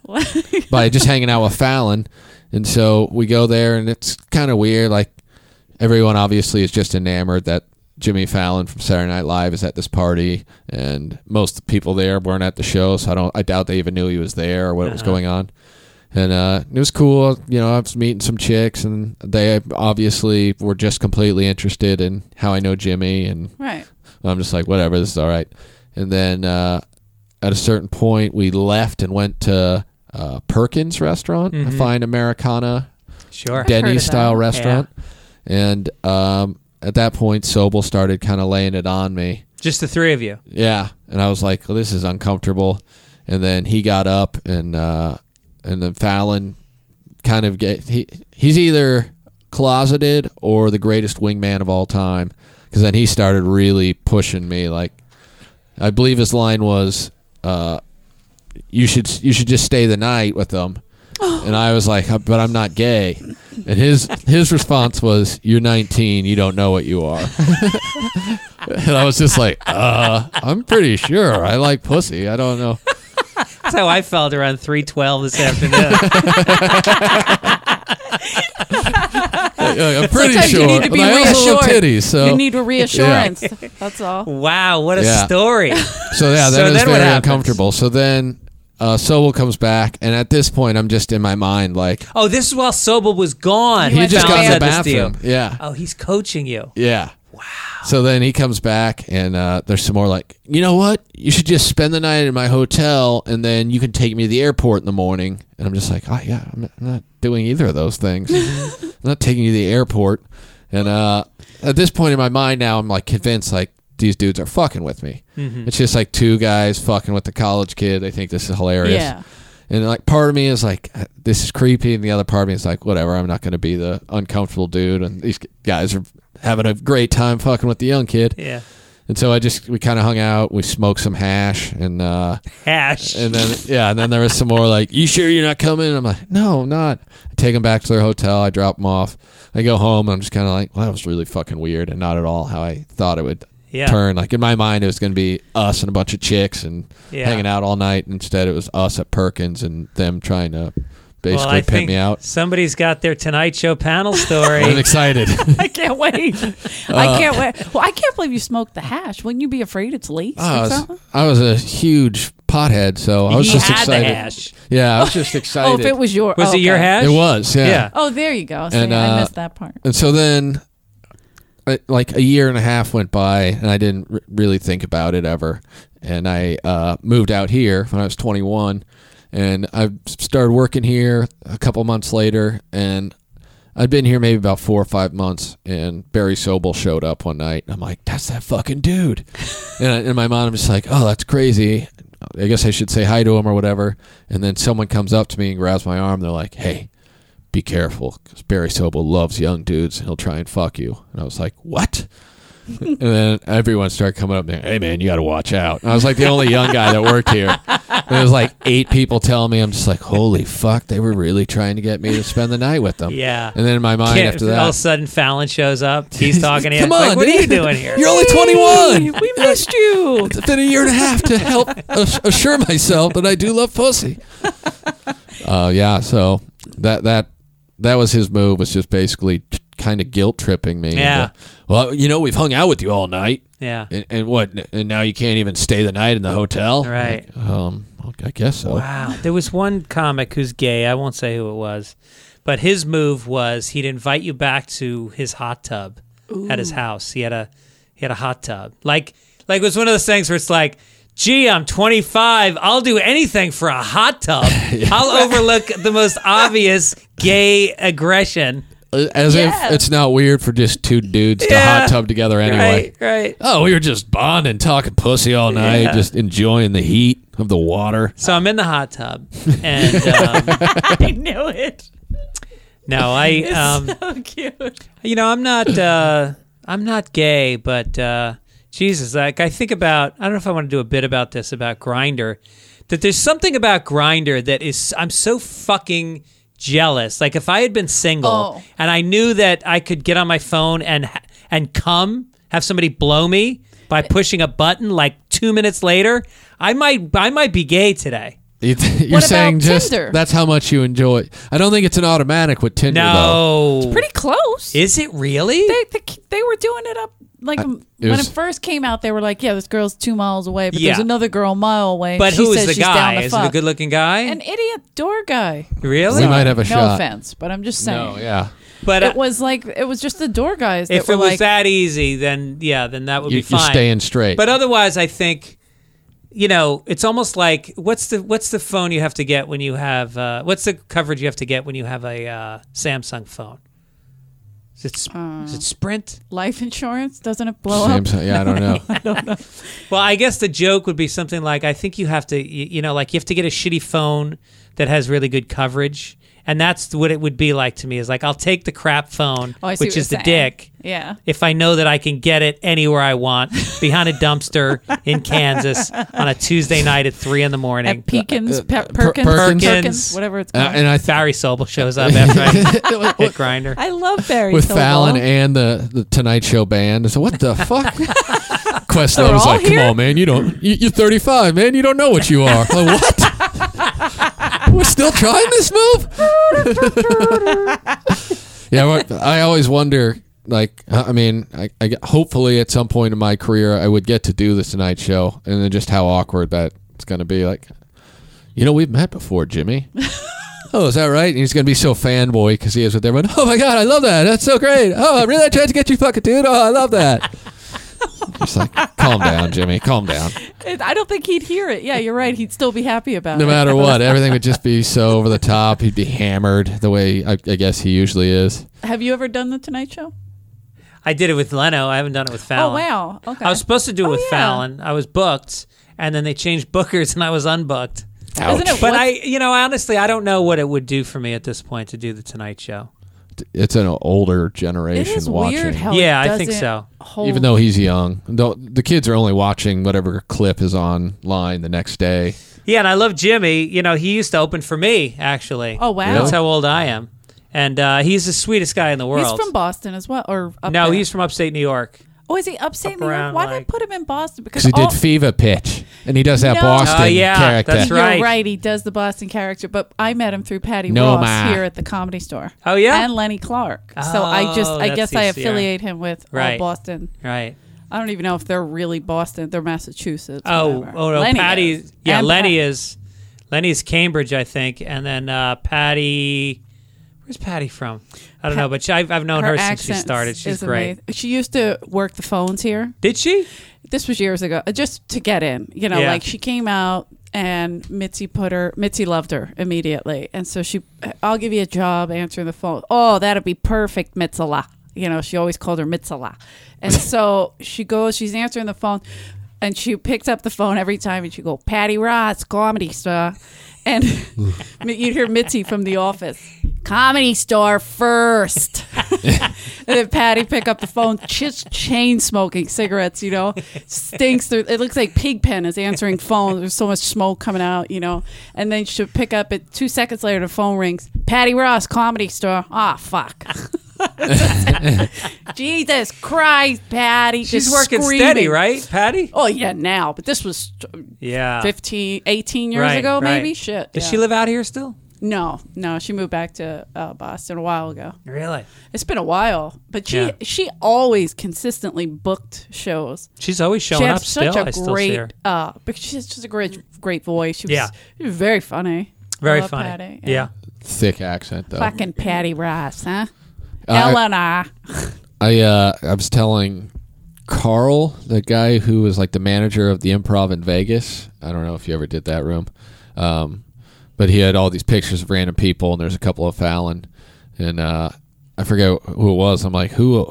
by just hanging out with Fallon. And so we go there, and it's kind of weird. Like, everyone obviously is just enamored that Jimmy Fallon from Saturday Night Live is at this party, and most of the people there weren't at the show, so I don't. I doubt they even knew he was there or what was
Uh-huh.
going on. And uh, it was cool. You know, I was meeting some chicks, and they obviously were just completely interested in how I know Jimmy, and
Right.
I'm just like, whatever, this is all right. And then uh, at a certain point, we left and went to uh, Perkins Restaurant, a
Mhm.
fine Americana
Sure.
heard of
Denny's style
that.
restaurant. And um, at that point, Sobel started kind of laying it on me.
Just the three of you.
Yeah, and I was like, well, this is uncomfortable. And then he got up, and uh, and then Fallon kind of get he he's either closeted or the greatest wingman of all time, because then he started really pushing me. Like, I believe his line was, uh, "You should you should just stay the night with them." And I was like, but I'm not gay. And his his response was, you're nineteen, you don't know what you are. And I was just like, uh, I'm pretty sure I like pussy. I don't know.
That's how I felt around three twelve this afternoon.
I'm pretty
Sometimes
sure.
you need to be
but I also love
reassured.
titties, so
You need a reassurance. That's all.
Wow, what a
Yeah.
story.
so yeah,
So
then it was
then what
very
happens?
uncomfortable. So then uh, Sobel comes back, and at this point, I'm just in my mind like,
Oh, this is while Sobel was gone.
he had just
found
got in the
out this to you.
bathroom. Yeah.
Oh, he's coaching you.
Yeah. Wow. So then he comes back, and uh, there's some more like, you know what? You should just spend the night in my hotel, and then you can take me to the airport in the morning. And I'm just like, oh, yeah, I'm not, I'm not doing either of those things. I'm not taking you to the airport. And uh, at this point in my mind now, I'm like convinced like these dudes are fucking with me.
Mm-hmm.
It's just like two guys fucking with the college kid. They think this is hilarious.
Yeah.
And like part of me is like, this is creepy, and the other part of me is like, whatever, I'm not going to be the uncomfortable dude, and these guys are having a great time fucking with the young kid.
Yeah.
And so I just, we kind of hung out, we smoked some hash, and uh,
Hash.
and then yeah, and then there was some more like, you sure you're not coming? I'm like, no, I'm not. I take them back to their hotel, I drop them off, I go home, and I'm just kind of like, well, that was really fucking weird, and not at all how I thought it would
Yeah.
turn. Like in my mind, it was going to be us and a bunch of chicks and
Yeah.
hanging out all night. Instead, it was us at Perkins and them trying to basically
well, I
pimp
think
me out.
somebody's got their Tonight Show panel story.
I'm excited.
I can't wait. I can't wait. Well, I can't believe you smoked the hash. Wouldn't you be afraid it's laced
I
or
was,
something?
I was a huge pothead, so I was
He
just
had the
excited.
hash.
Yeah, I was just excited.
Oh, if it was your.
Was
oh,
it your
okay.
hash?
It was, yeah.
Yeah.
Oh, there you go. See,
And,
I
uh,
missed that part.
And so then, uh, like a year and a half went by, and I didn't r- really think about it ever. And I uh, moved out here when I was twenty-one, and I started working here a couple months later, and I'd been here maybe about four or five months, and Barry Sobel showed up one night. I'm like, that's that fucking dude. and I, in my mind, I'm just like, oh, that's crazy. I guess I should say hi to him or whatever. And then someone comes up to me and grabs my arm. They're like, hey, be careful, because Barry Sobel loves young dudes. He'll try and fuck you. And I was like, what? And then everyone started coming up and hey, man, you got to watch out. And I was like the only young guy that worked here. And there was like eight people telling me. I'm just like, holy fuck, they were really trying to get me to spend the night with them.
Yeah.
And then in my mind
Can't-
after that,
all of a sudden Fallon shows up. He's talking to you.
come
Like,
on,
what are
dude.
you doing here?
You're only twenty-one.
We missed you.
It's been a year and a half to help ass- assure myself that I do love pussy. Uh, yeah, so that that that was his move, was just basically t- kind of guilt tripping me.
Yeah.
into, well, you know, we've hung out with you all night,
Yeah.
and, and what? And now you can't even stay the night in the hotel,
Right.
Like, um, I guess so.
Wow. There was one comic who's gay. I won't say who it was. But his move was he'd invite you back to his hot tub at his house. He had a he had a hot tub. Like like it was one of those things where it's like, gee, I'm twenty-five. I'll do anything for a hot tub. I'll overlook the most obvious gay aggression.
As
Yeah.
if it's not weird for just two dudes to
Yeah.
hot tub together anyway.
Right, right.
Oh, we were just bonding, talking pussy all night,
Yeah.
just enjoying the heat of the water.
So I'm in the hot tub, and um,
I knew it.
no, I um,
So cute.
you know, I'm not uh, I'm not gay, but uh, Jesus, like I think about, I don't know if I want to do a bit about this about Grindr, that there's something about Grindr that is, I'm so fucking jealous. Like if I had been single
Oh.
and I knew that I could get on my phone and and come, have somebody blow me by pushing a button like two minutes later, I might I might be gay today.
You- You're
What
saying
about
just
Tinder?
that's how much you enjoy it. I don't think it's an automatic with Tinder, though.
No,
Pretty close.
is it really?
they, they they were doing it up like
it
when
was-
it first came out. They were like, "Yeah, this girl's two miles away, but there's
Yeah.
another girl a mile away."
But
she
who is
says
the
she's down
guy?
to
Is it a
fuck.
good-looking guy?
An idiot door guy.
really?
We might have a
no
shot.
offense, but I'm just saying.
No, yeah.
But uh,
It was like it was just the door guys that
if
were
it was
like,
that easy, then yeah, then that would
You,
be fine.
you're staying straight.
But otherwise, I think, you know, it's almost like what's the what's the phone you have to get when you have uh, what's the coverage you have to get when you have a uh, Samsung phone? Is it Sp- is it Sprint?
life insurance doesn't it blow up?
Samsung, yeah, I don't know.
Well, I guess the joke would be something like, I think you have to, you, you know, like you have to get a shitty phone that has really good coverage. And that's what it would be like to me is like, I'll take the crap phone,
Oh, I see
which
what
is the
you're saying.
dick,
Yeah.
if I know that I can get it anywhere I want behind a dumpster in Kansas on a Tuesday night at three in the morning.
At Peekins, Pe-
Per-
Perkins,
Perkins.
Perkins, whatever it's
Uh,
called.
and I th-
Barry Sobel shows up after I hit Grindr.
I love Barry
with
Sobel.
Fallon and the, the Tonight Show band. So what the fuck? Questlove
They're
was
all
like, "Come
here?
on, man, you don't. You, you're thirty-five, man. You don't know what you are." I'm like, what? We're still trying this move? Yeah, what- I always wonder. Like, I mean, I, I hopefully at some point in my career I would get to do the Tonight Show, and then just how awkward that it's going to be. Like, You know, we've met before, Jimmy. Oh, is that right? And he's going to be so fanboy because he is with everyone. Oh, my God, I love that. That's so great. Oh, I really tried to get you fucking dude. Oh, I love that. Just like, calm down, Jimmy. Calm down.
I don't think he'd hear it. Yeah, you're right. He'd still be happy about
No
it.
No matter what, everything would just be so over the top. He'd be hammered the way I, I guess he usually is.
Have you ever done the Tonight Show?
I did it with Leno. I haven't done it with Fallon.
Oh, wow. Okay.
I was supposed to do it
Oh,
with
yeah.
Fallon. I was booked, and then they changed bookers, and I was unbooked.
Isn't it
But
what's-
I, you know, honestly, I don't know what it would do for me at this point to do the Tonight Show.
It's an older
It
generation
is
watching.
weird how
Yeah,
it
I think
doesn't
so.
hold-
Even though he's young, though the kids are only watching whatever clip is online the next day.
Yeah, and I love Jimmy. You know, he used to open for me, actually.
Oh, wow.
That's how old I am. And uh, he's the sweetest guy in the world.
He's from Boston as well, or up
no,
there?
he's from upstate New York.
Oh, is he upstate
up
New York?
around,
Why did I
like-
put him in Boston?
Because he
all-
did Fever Pitch, and he does that
No.
Boston
Oh, yeah,
character.
that's
You're
right.
right. He does the Boston character, but I met him through Patty
No,
Ross
ma.
here at the Comedy Store.
Oh, yeah?
and Lenny Clark. so I just,
Oh,
I
that's
guess I
easier.
affiliate him with all
Right.
Boston.
Right.
I don't even know if they're really Boston. They're Massachusetts.
Oh,
whatever.
oh no,
Lenny
Patty.
is.
Yeah,
And
Lenny
Pat-
is. Lenny's Cambridge, I think, and then uh, Patty. Where's Patty from? I don't know, but she, I've, I've known her, since she
accent
started. She's
is
great.
amazing. She used to work the phones here.
Did she?
This was years ago, uh, just to get in. You know,
Yeah.
like she came out and Mitzi put her. Mitzi loved her immediately, and so she. I'll give you a job answering the phone. Oh, that'd be perfect, Mitzala. You know, she always called her Mitzala, and so she goes. She's answering the phone, and she picks up the phone every time, and she go, Patty Ross, Comedy Store, and you'd hear Mitzi from The Office, Comedy Store first. And then Patty pick up the phone, just chain smoking cigarettes, you know, stinks. Through, it looks like Pigpen is answering phone. There's so much smoke coming out, you know. And then she'll pick up it. Two seconds later, the phone rings. Patty Ross, Comedy Store. Ah, fuck. Jesus Christ, Patty.
She's
just
working
screaming.
steady, right, Patty?
Oh, yeah, now. But this was
Yeah.
fifteen, eighteen years
Right,
ago,
right.
maybe. Shit.
Does
yeah.
she live out here still?
No, no. She moved back to uh, Boston a while ago.
Really?
It's been a while, but she
Yeah.
she always consistently booked shows.
She's always showing
she had
up
such
still.
a
I still see
great,
her.
uh, because she has just a great, great voice. She was,
Yeah.
she was very funny. I
Very
love
funny.
Patty.
Yeah.
Thick accent, though.
Fucking Patty Ross, huh?
Uh, I-
Eleanor.
I uh, I was telling Carl, the guy who was like the manager of the Improv in Vegas. I don't know if you ever did that room, um, but he had all these pictures of random people, and there's a couple of Fallon, and uh, I forget who it was. I'm like, who?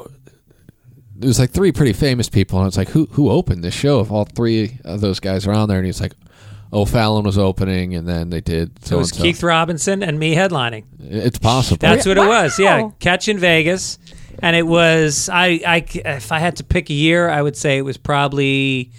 It was like three pretty famous people, and I was like, who who opened this show? If all three of those guys are on there, and he's like, oh, Fallon was opening, and then they did.
So it was
so-and-so.
Keith Robinson and me headlining.
It's possible.
That's what it was. Yeah,
Wow.
Catch in Vegas, and it was. I, I, if I had to pick a year, I would say it was probably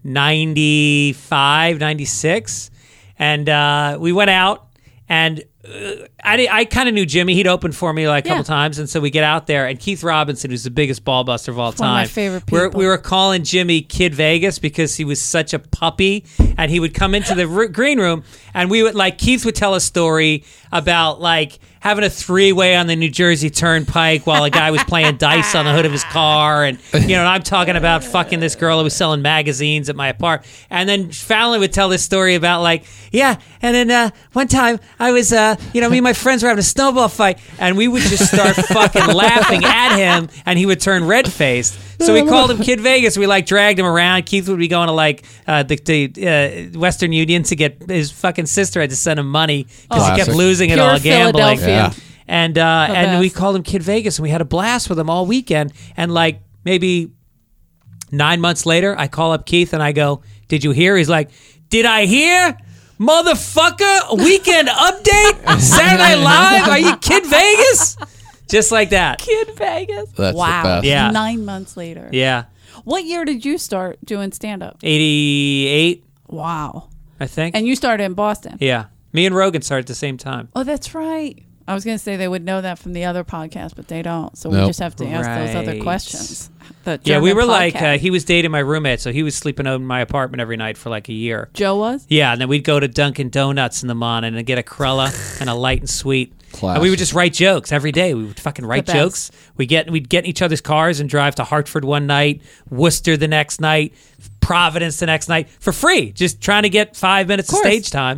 ninety-five, ninety-six, and uh, we went out, and uh, I, I kind of knew Jimmy. He'd opened for me like a couple
Yeah.
times, and so we get out there, and Keith Robinson, who's the biggest ball buster of all
One
time,
of my favorite
we're-
people.
we were calling Jimmy Kid Vegas because he was such a puppy, and he would come into the r- green room, and we would like Keith would tell a story about like having a three-way on the New Jersey Turnpike while a guy was playing dice on the hood of his car, and you know, and I'm talking about fucking this girl who was selling magazines at my apartment, and then Fallon would tell this story about like, yeah, and then uh, one time I was, uh, you know, me and my friends were having a snowball fight, and we would just start fucking laughing at him, and he would turn red-faced. So we called him Kid Vegas. We like dragged him around. Keith would be going to like uh, the, the uh, Western Union to get his fucking sister had to send him money because he kept
Classic.
losing it
Pure
all gambling.
Philadelphia.
Yeah.
And uh,
The
and we
best.
called him Kid Vegas, and we had a blast with him all weekend. And like maybe nine months later, I call up Keith and I go, "Did you hear?" He's like, "Did I hear? Motherfucker, weekend update, Saturday Night Live. Are you Kid Vegas?" Just like that.
Kid Vegas.
That's the
wow.
best.
Yeah.
Nine months later.
Yeah,
What year did you start doing stand up?
eighty-eight,
Wow.
I think.
And you started in Boston.
Yeah. Me and Rogan started at the same time.
Oh, that's right. I was going to say they would know that from the other podcast, but they don't. So we
Nope.
just have to ask those other
Right.
questions. The
Yeah, we
German
were like,
podcast.
uh, he was dating my roommate, so he was sleeping over in my apartment every night for like a year.
Joe was?
Yeah, and then we'd go to Dunkin' Donuts in the morning and get a Crulla and a light and sweet.
Class.
And we would just write jokes every day. We would fucking write
best.
jokes. We get we'd get in each other's cars and drive to Hartford one night, Worcester the next night, Providence the next night for free, just trying to get five minutes of,
course.
stage time.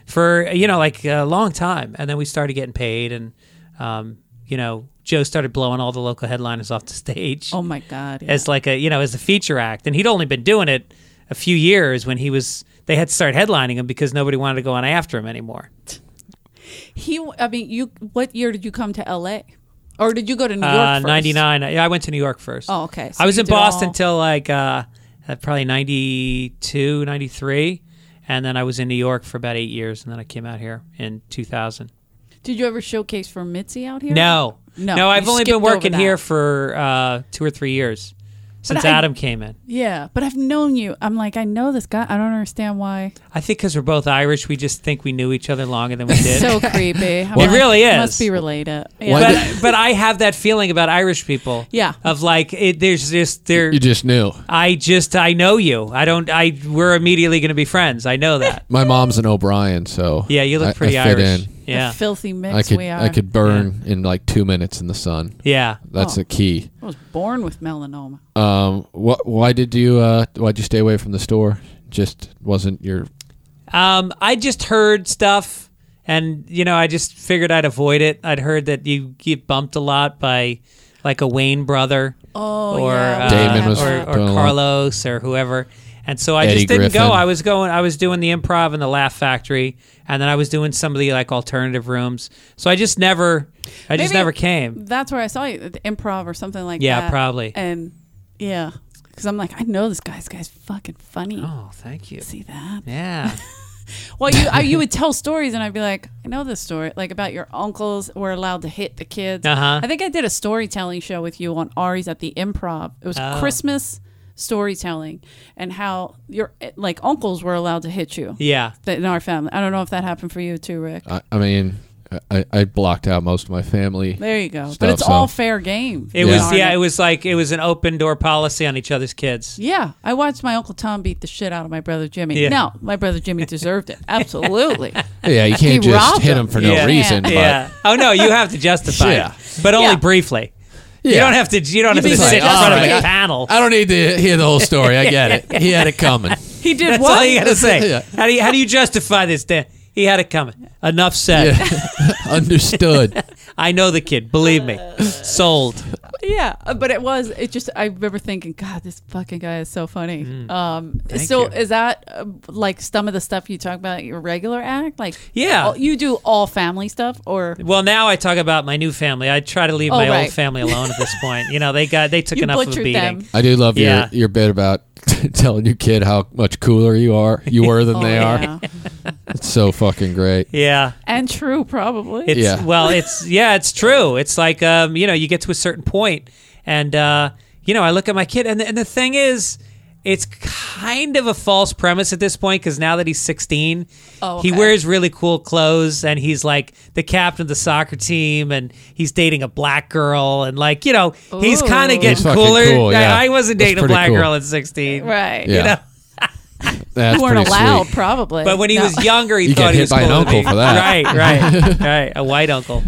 for you know like a long time, and then we started getting paid, and um, you know Joe started blowing all the local headliners off the stage.
Oh my God! Yeah.
As like a you know as a feature act, and he'd only been doing it a few years when he was. They had to start headlining him because nobody wanted to go on after him anymore.
He, I mean, you. What year did you come to L A, or did you go to New York
Uh,
first?
ninety-nine. Yeah, I went to New York first.
Oh, okay. So
I was
you
in
did
Boston
all-
till like uh, probably ninety-two, ninety-three, and then I was in New York for about eight years, and then I came out here in two thousand.
Did you ever showcase for Mitzi out here?
No,
No,
no. I've
you
only
skipped
been working
over that.
here for uh, two or three years since
I-
Adam came in.
Yeah, but I've known you. I'm like, I know this guy. I don't understand why.
I think because we're both Irish, we just think we knew each other longer than we did.
So creepy. I'm
It
like,
really is.
Must be related. Yeah.
Why
but but I have that feeling about Irish people.
Yeah.
Of like it, there's just there.
You just knew.
I just I know you. I don't. I we're immediately going to be friends. I know that.
My mom's an O'Brien, so
Yeah, you look
I-
pretty
I fit
Irish.
in.
Yeah,
A filthy mix
I could
we are.
I could burn in like two minutes in the sun.
yeah.
That's
Oh.
the key.
I was born with melanoma.
Um, what? Why did you? Uh, why'd you stay away from the store? Just wasn't your.
Um, I just heard stuff, and you know, I just figured I'd avoid it. I'd heard that you get bumped a lot by like a Wayne brother,
Oh,
or
yeah.
uh,
Damon was
or, or
doing a lot.
Carlos, or whoever. And so I
Eddie
just didn't
Griffin.
go. I was going. I was doing the Improv and the Laugh Factory, and then I was doing some of the like alternative rooms. So I just never, I just
Maybe
never came.
That's where I saw you, at the Improv or something like
Yeah,
that.
probably.
And yeah, because I'm like, I know this guy. This guy's fucking funny.
Oh, thank you.
See that?
Yeah.
Well, you I, you would tell stories, and I'd be like, I know this story, like about your uncles were allowed to hit the kids.
Uh-huh.
I think I did a storytelling show with you on Ari's at the Improv. It was
Oh.
Christmas storytelling, and how your like uncles were allowed to hit you
Yeah.
in our family. I don't know if that happened for you too, Rick.
I, I mean, I, I blocked out most of my family.
There you go.
Stuff,
but it's
so-
all fair game.
It
Yeah.
was yeah, it was like it was an open door policy on each other's kids.
Yeah, I watched my Uncle Tom beat the shit out of my brother Jimmy.
Yeah.
No, my brother Jimmy deserved it. Absolutely.
Yeah, you can't
He
just
robbed
hit
them.
them for no
Yeah.
reason. But
Yeah. Oh no, you have to justify
Yeah.
it, but only
Yeah.
briefly. You
Yeah.
don't have to. You don't have
You
to
mean
sit in
like,
front of
all
a
right.
panel.
I don't need to hear the whole story. I get it. He had it coming.
He did
That's
what?
all you got to say.
Yeah.
How do you how do you justify this? Dan? He had it coming. Enough said.
Yeah. Understood.
I know the kid. Believe me. Sold.
Yeah, uh, but it was. It just. I remember thinking, God, this fucking guy is so funny. Um,
Thank
so
you.
is that uh, like some of the stuff you talk about at your regular act? Like,
Yeah.
all- you do all family stuff, or
Well, now I talk about my new family. I try to leave
Oh,
my
right.
old family alone at this point. You know, they got they took
you
enough of a
butchered
beating.
them?
I do love
Yeah.
your your bit about telling your kid how much cooler you are, you were than
Oh,
they
yeah.
are. It's so fucking great.
Yeah.
And true, probably.
It's
Yeah.
well, it's yeah, it's true. It's like um, you know, you get to a certain point, and uh, you know, I look at my kid, and the, and the thing is, it's kind of a false premise at this point because now that he's sixteen,
Oh,
he
okay.
wears really cool clothes, and he's like the captain of the soccer team, and he's dating a black girl, and like you know, he's
Ooh.
kind of
He's
getting
fucking
cooler.
cool, yeah.
I, I wasn't
That's
dating a
pretty
black
cool.
girl at sixteen,
right.
Yeah.
You know?
That's
You weren't
pretty
allowed,
sweet.
probably.
But when he
No.
was younger, he
You
thought
get
he
hit
was
by an
cooler than
uncle
me.
for that.
Right, right, right. A white uncle.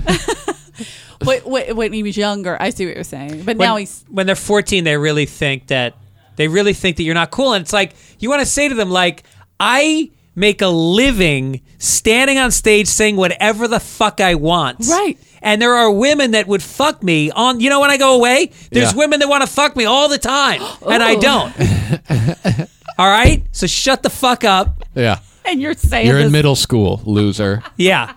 Wait, wait, when he was younger, I see what you're saying. But now
when,
he's
when they're fourteen, they really think that they really think that you're not cool, and it's like you want to say to them, like, I make a living standing on stage saying whatever the fuck I want,
Right.
And there are women that would fuck me on. You know, when I go away, there's
Yeah.
women that want to fuck me all the time, and I
Ooh.
don't. All right, so shut the fuck up.
Yeah.
and you're saying
You're
this,
in middle school, loser.
Yeah.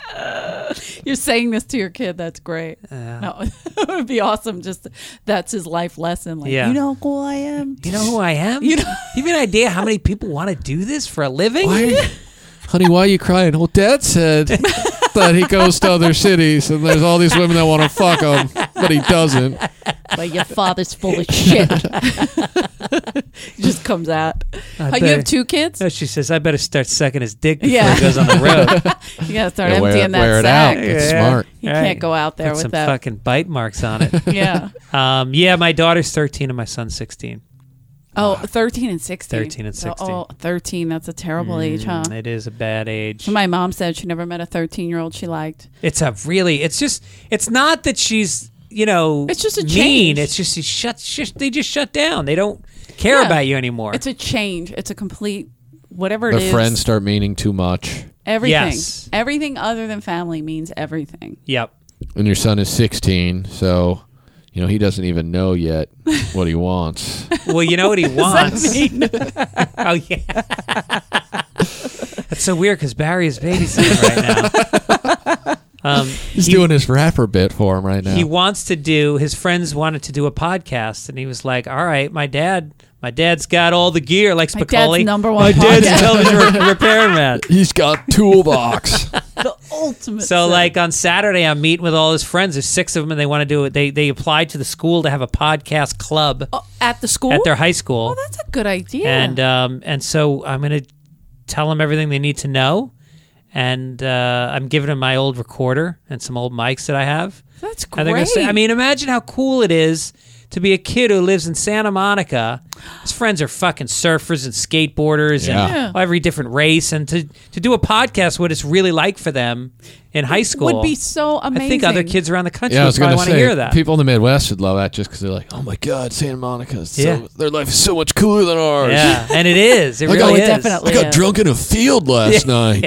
you're saying this to your kid. That's great. No, it would be awesome. Just that's his life lesson. Like,
Yeah.
you know who I am.
You know who I am?
You know-
you have an idea how many people want to do this for a living?
Why, honey, why are you crying? Well, Dad said that he goes to other cities and there's all these women that want to fuck him, but he doesn't.
But your father's full of shit. He just comes out.
I
Oh, you
bet-
have two kids?
No, she says, I better start sucking his dick before
Yeah.
he goes on the road.
You gotta start
Yeah, wear,
emptying that
wear it
sack.
out. It's
Yeah.
smart.
You
Right.
can't go out there
Put
with
some
that.
fucking bite marks on it.
Yeah.
um, yeah, my daughter's thirteen and my son's sixteen.
Oh, thirteen and sixteen.
thirteen and
So-
sixteen.
oh, thirteen. That's a terrible age, huh?
Mm, It is a bad age.
So my mom said she never met a thirteen-year-old she liked.
It's a really, it's just, it's not that she's, you know,
It's just a
mean.
change.
It's just, she shut, sh- they just shut down. They don't care
Yeah.
about you anymore.
It's a change. It's a complete whatever it
Their
is.
friends start meaning too much.
Everything.
Yes.
Everything other than family means everything.
Yep.
And your son is sixteen, so you know he doesn't even know yet what he wants.
Well, you know what he wants. Oh yeah. That's so weird because Barry is babysitting right now. Um,
He's
he,
doing his rapper bit for him right now.
He wants to do. His friends wanted to do a podcast, and he was like, "All right, my dad, my dad's got all the gear, like
My
Spicoli.
dad's number one
My dad's a
podcast.
television re- repairman."
He's got toolbox.
The ultimate.
So,
sin.
like on Saturday, I'm meeting with all his friends. There's six of them, and they want to do it. They they applied to the school to have a podcast club
Oh, at the school?
at their high school,
Oh, that's a good idea.
and um and so I'm gonna tell them everything they need to know, and uh, I'm giving them my old recorder and some old mics that I have.
that's
And they're gonna
great.
say, I mean, imagine how cool it is to be a kid who lives in Santa Monica. His friends are fucking surfers and skateboarders
Yeah.
and every different race, and to to do a podcast, what it's really like for them in high school
would be so amazing.
I think other kids around the country
Yeah, I
would
was
probably
gonna
want to
say
hear that.
people in the Midwest would love that just because they're like, "Oh my God, Santa Monica! is So,
Yeah.
their life is so much cooler than ours."
Yeah, and it is. It
I
really
got-
is.
definitely.
I got
Yeah.
drunk in a field last night.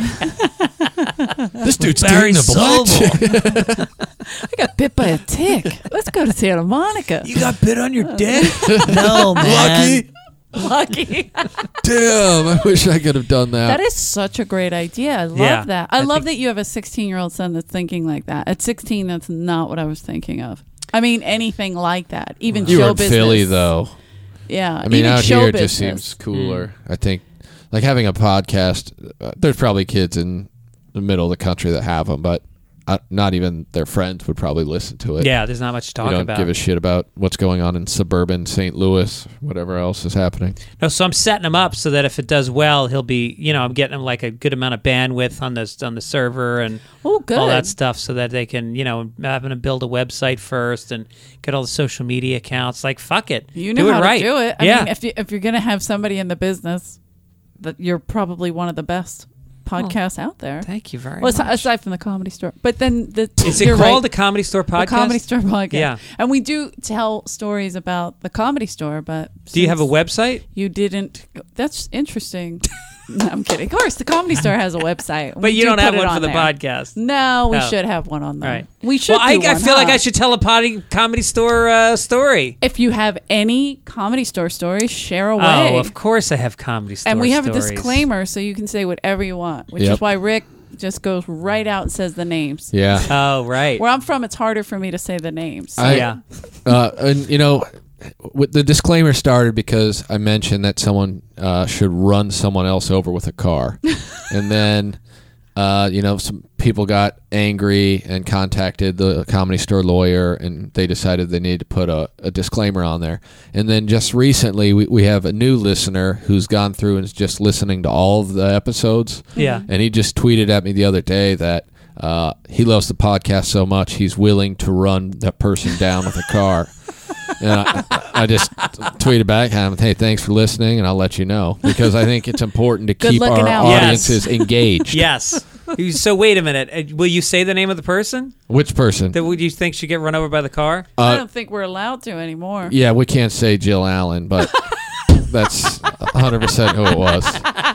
This dude's
Barry
dating a black
Sobel.
chick.
I got bit by a tick. Let's go to Santa Monica.
You got bit on your dick? No, man.
Lucky.
Lucky.
Damn, I wish I could have done that.
That is such a great idea. I love
Yeah,
that. I,
I
love
think-
that you have a sixteen-year-old son that's thinking like that. At sixteen, that's not what I was thinking of. I mean, anything like that. Even
you
show
were in
business.
Philly, though.
Yeah.
I mean,
even
out
show
here it
business.
just seems cooler. I think, like having a podcast. Uh, there's probably kids in the middle of the country that have them, but uh, not even their friends would probably listen to it.
Yeah, there's not much to talk
you don't
about.
give a shit about what's going on in suburban Saint Louis, whatever else is happening.
No, so I'm setting him up so that if it does well, he'll be, you know, I'm getting him like a good amount of bandwidth on the on the server and
Oh, good.
all that stuff, so that they can, you know, having to build a website first and get all the social media accounts. Like, fuck it,
You know
do
how
it right.
to do it. I
yeah,
mean, if you, if you're going to have somebody in the business, that you're probably one of the best podcasts out there.
thank you very
Well, aside,
much.
aside from the Comedy Store, but then the
Is it
you're
called the
right,
Comedy Store podcast?
the Comedy Store podcast?
Yeah.
and we do tell stories about the Comedy Store. But
Do you have a
since
website?
You didn't. That's interesting. No, I'm kidding. Of course, the Comedy Store has a website,
But
We
you
do
don't have
put it
one for
on
the
there.
podcast.
No, we
Oh.
should have one on there.
All right.
We should.
Well, I,
do
I
one,
feel like
huh?
I should tell a potty, Comedy Store uh, story.
If you have any Comedy Store stories, share away.
Oh, of course I have Comedy Store
And we have
stories.
a disclaimer, so you can say whatever you want, which
Yep.
is why Rick just goes right out and says the names.
Yeah.
Oh, right.
Where I'm from, it's harder for me to say the names.
I-
yeah.
Uh, and you know, with the disclaimer started because I mentioned that someone uh, should run someone else over with a car, and then uh, you know some people got angry and contacted the Comedy Store lawyer, and they decided they needed to put a, a disclaimer on there. And then just recently, we, we have a new listener who's gone through and is just listening to all of the episodes.
Yeah.
And he just tweeted at me the other day that uh, he loves the podcast so much he's willing to run that person down with a car. And I, I just tweeted back at him, "Hey, thanks for listening, and I'll let you know," because I think it's important to
Good
keep
looking
our
out.
audiences engaged.
Yes. You- so wait a minute. Uh, Will you say the name of the person
Which person?
that would you think should get run over by the car?
I
Uh,
don't think we're allowed to anymore.
yeah, we can't say Jill Allen, but that's one hundred percent who it was.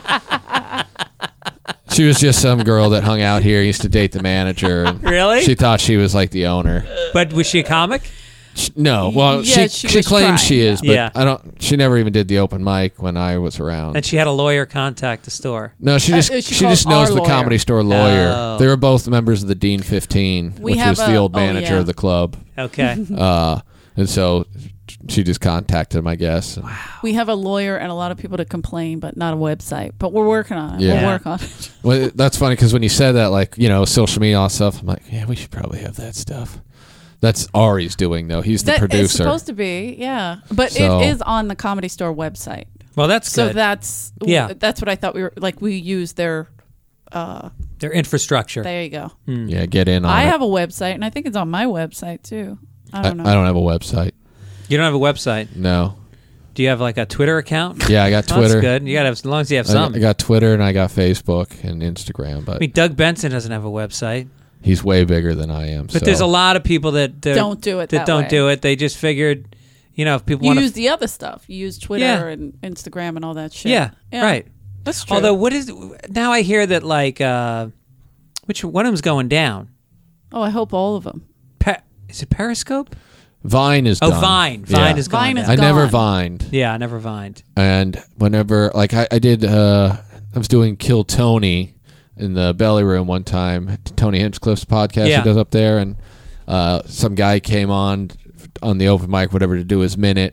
She was just some girl that hung out here, used to date the manager. And
Really?
She thought she was like the owner.
But was she a comic?
Sh- No, well,
Yeah,
she
she
she,
was
claims
trying,
she is, but
yeah.
I don't. She never even did the open mic when I was around.
And she had a lawyer contact the store.
No, she just
Uh,
she,
she called
just knows
our
the
lawyer.
Comedy Store lawyer.
Oh.
They were both members of the Dean fifteen,
We
which
have
was the
a-
old
oh,
manager
yeah.
of the club.
Okay.
Uh, and so she just contacted him, I guess. And-
We have a lawyer and a lot of people to complain, but not a website. But we're working on it.
Yeah.
We'll work on it.
Well, that's funny because when you said that, like, you know, social media, all that stuff, I'm like, yeah, we should probably have that stuff. That's Ari's doing, though. He's the
That is
producer.
supposed to be, yeah. But
So-
it is on the Comedy Store website.
Well, that's
So
good.
that's
Yeah.
that's what I thought we were like. We use their. Uh,
Their infrastructure.
there you go.
Yeah, get in on
I
it.
have a website, and I think it's on my website too. I
I,
don't know.
I don't have a website.
You don't have a website.
No.
Do you have like a Twitter account?
Yeah, I got
Oh,
Twitter.
that's good. You got to have, as long as you have
I got,
some.
I got Twitter and I got Facebook and Instagram, but
I mean, Doug Benson doesn't have a website.
he's way bigger than I am.
But
so.
there's a lot of people that that
Don't do it
That,
that
don't
way.
do it. They just figured, you know, if people
You
want
use
to.
the other stuff. You use Twitter
Yeah.
and Instagram and all that shit.
Yeah, right.
That's true.
Although, what is now? I hear that like uh, which one of them's going down?
oh, I hope all of them.
Pa- is it Periscope?
Vine is
Oh,
done.
Vine. Vine
Yeah.
is gone.
Vine
down.
is
I never
gone.
vined.
Yeah, I never vined.
And whenever, like, I, I did, uh, I was doing Kill Tony in the belly room one time. Tony Hinchcliffe's podcast
Yeah.
he does up there, and uh, some guy came on on the open mic, whatever, to do his minute,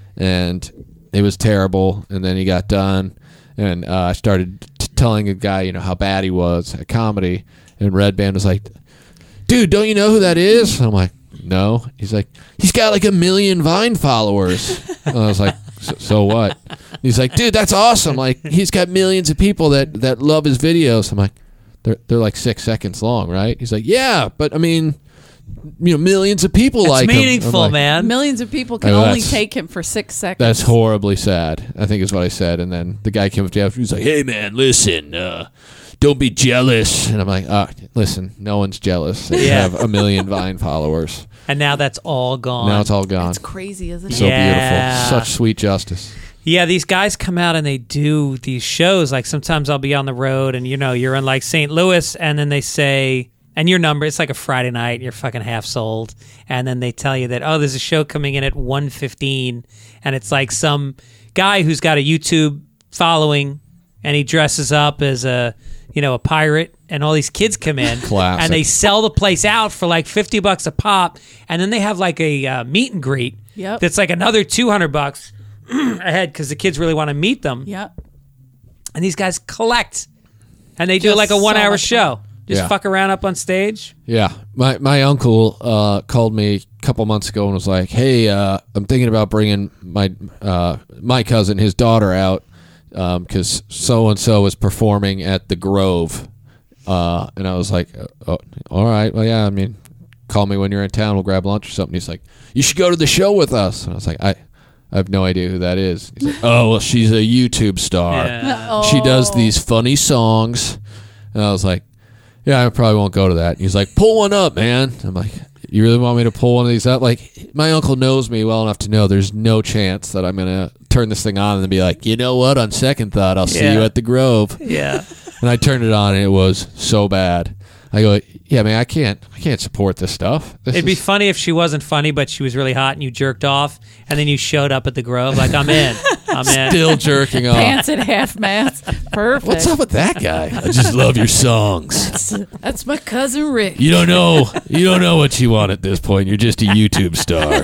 and it was terrible. And then he got done, and uh, I started t- telling a guy, you know, how bad he was at comedy, and Red Band was like, "Dude, don't you know who that is?" And I'm like, "No." He's like, "He's got like a million Vine followers." And I was like, so, so what? He's like, "Dude, that's awesome. Like, he's got millions of people that, that love his videos." I'm like, they're, they're like six seconds long, right? He's like, "Yeah, but I mean, you know, millions of people
It's
like him." I'm
meaningful,
like,
man.
Millions of people can
Oh,
only
that's-
take him for six seconds.
That's horribly sad, I think is what I said. And then the guy came up to me after, he's like, "Hey, man, listen, uh, don't be jealous." And I'm like, uh, listen, no one's jealous. They
Yeah.
have a million Vine followers.
And now that's all gone.
Now it's all gone.
It's crazy, isn't it?
So
Yeah.
beautiful. Such sweet justice.
Yeah, these guys come out and they do these shows. Like sometimes I'll be on the road and, you know, you're in like Saint Louis and then they say, and your number, it's like a Friday night, you're fucking half sold. And then they tell you that, oh, there's a show coming in at one fifteen. And it's like some guy who's got a YouTube following and he dresses up as a, you know, a pirate. And all these kids come in
Classic.
and they sell the place out for like fifty bucks a pop. And then they have like a uh, meet and greet.
Yep.
That's like another two hundred bucks ahead because the kids really want to meet them.
Yep.
And these guys collect. And they do
Just
like a
so
one hour
much
show. Just
Yeah.
fuck around up on stage.
Yeah, my my uncle uh, called me a couple months ago and was like, "Hey, uh, I'm thinking about bringing my uh, my cousin, his daughter, out because so and so is performing at the Grove," uh, and I was like, oh, "All right, well, yeah, I mean, call me when you're in town. We'll grab lunch or something." He's like, "You should go to the show with us," and I was like, "I." I have no idea who that is. He's like, "Oh, well, she's a YouTube star.
Yeah.
She does
Oh.
these funny songs." And I was like, "Yeah, I probably won't go to that." And he's like, "Pull one up, man." I'm like, "You really want me to pull one of these up?" Like, my uncle knows me well enough to know there's no chance that I'm going to turn this thing on and be like, "You know what? On second thought, I'll see
Yeah.
you at the Grove."
Yeah.
And I turned it on and it was so bad. I go, "Yeah, man, I can't I can't support this stuff." This
It'd be
is-
funny if she wasn't funny, but she was really hot and you jerked off. And then you showed up at the Grove like, I'm in. I'm in.
still jerking off.
Pants at half mast. Perfect.
What's up with that guy?
I just love your songs.
That's, that's my cousin Rick.
You don't know. You don't know what you want at this point. You're just a YouTube star.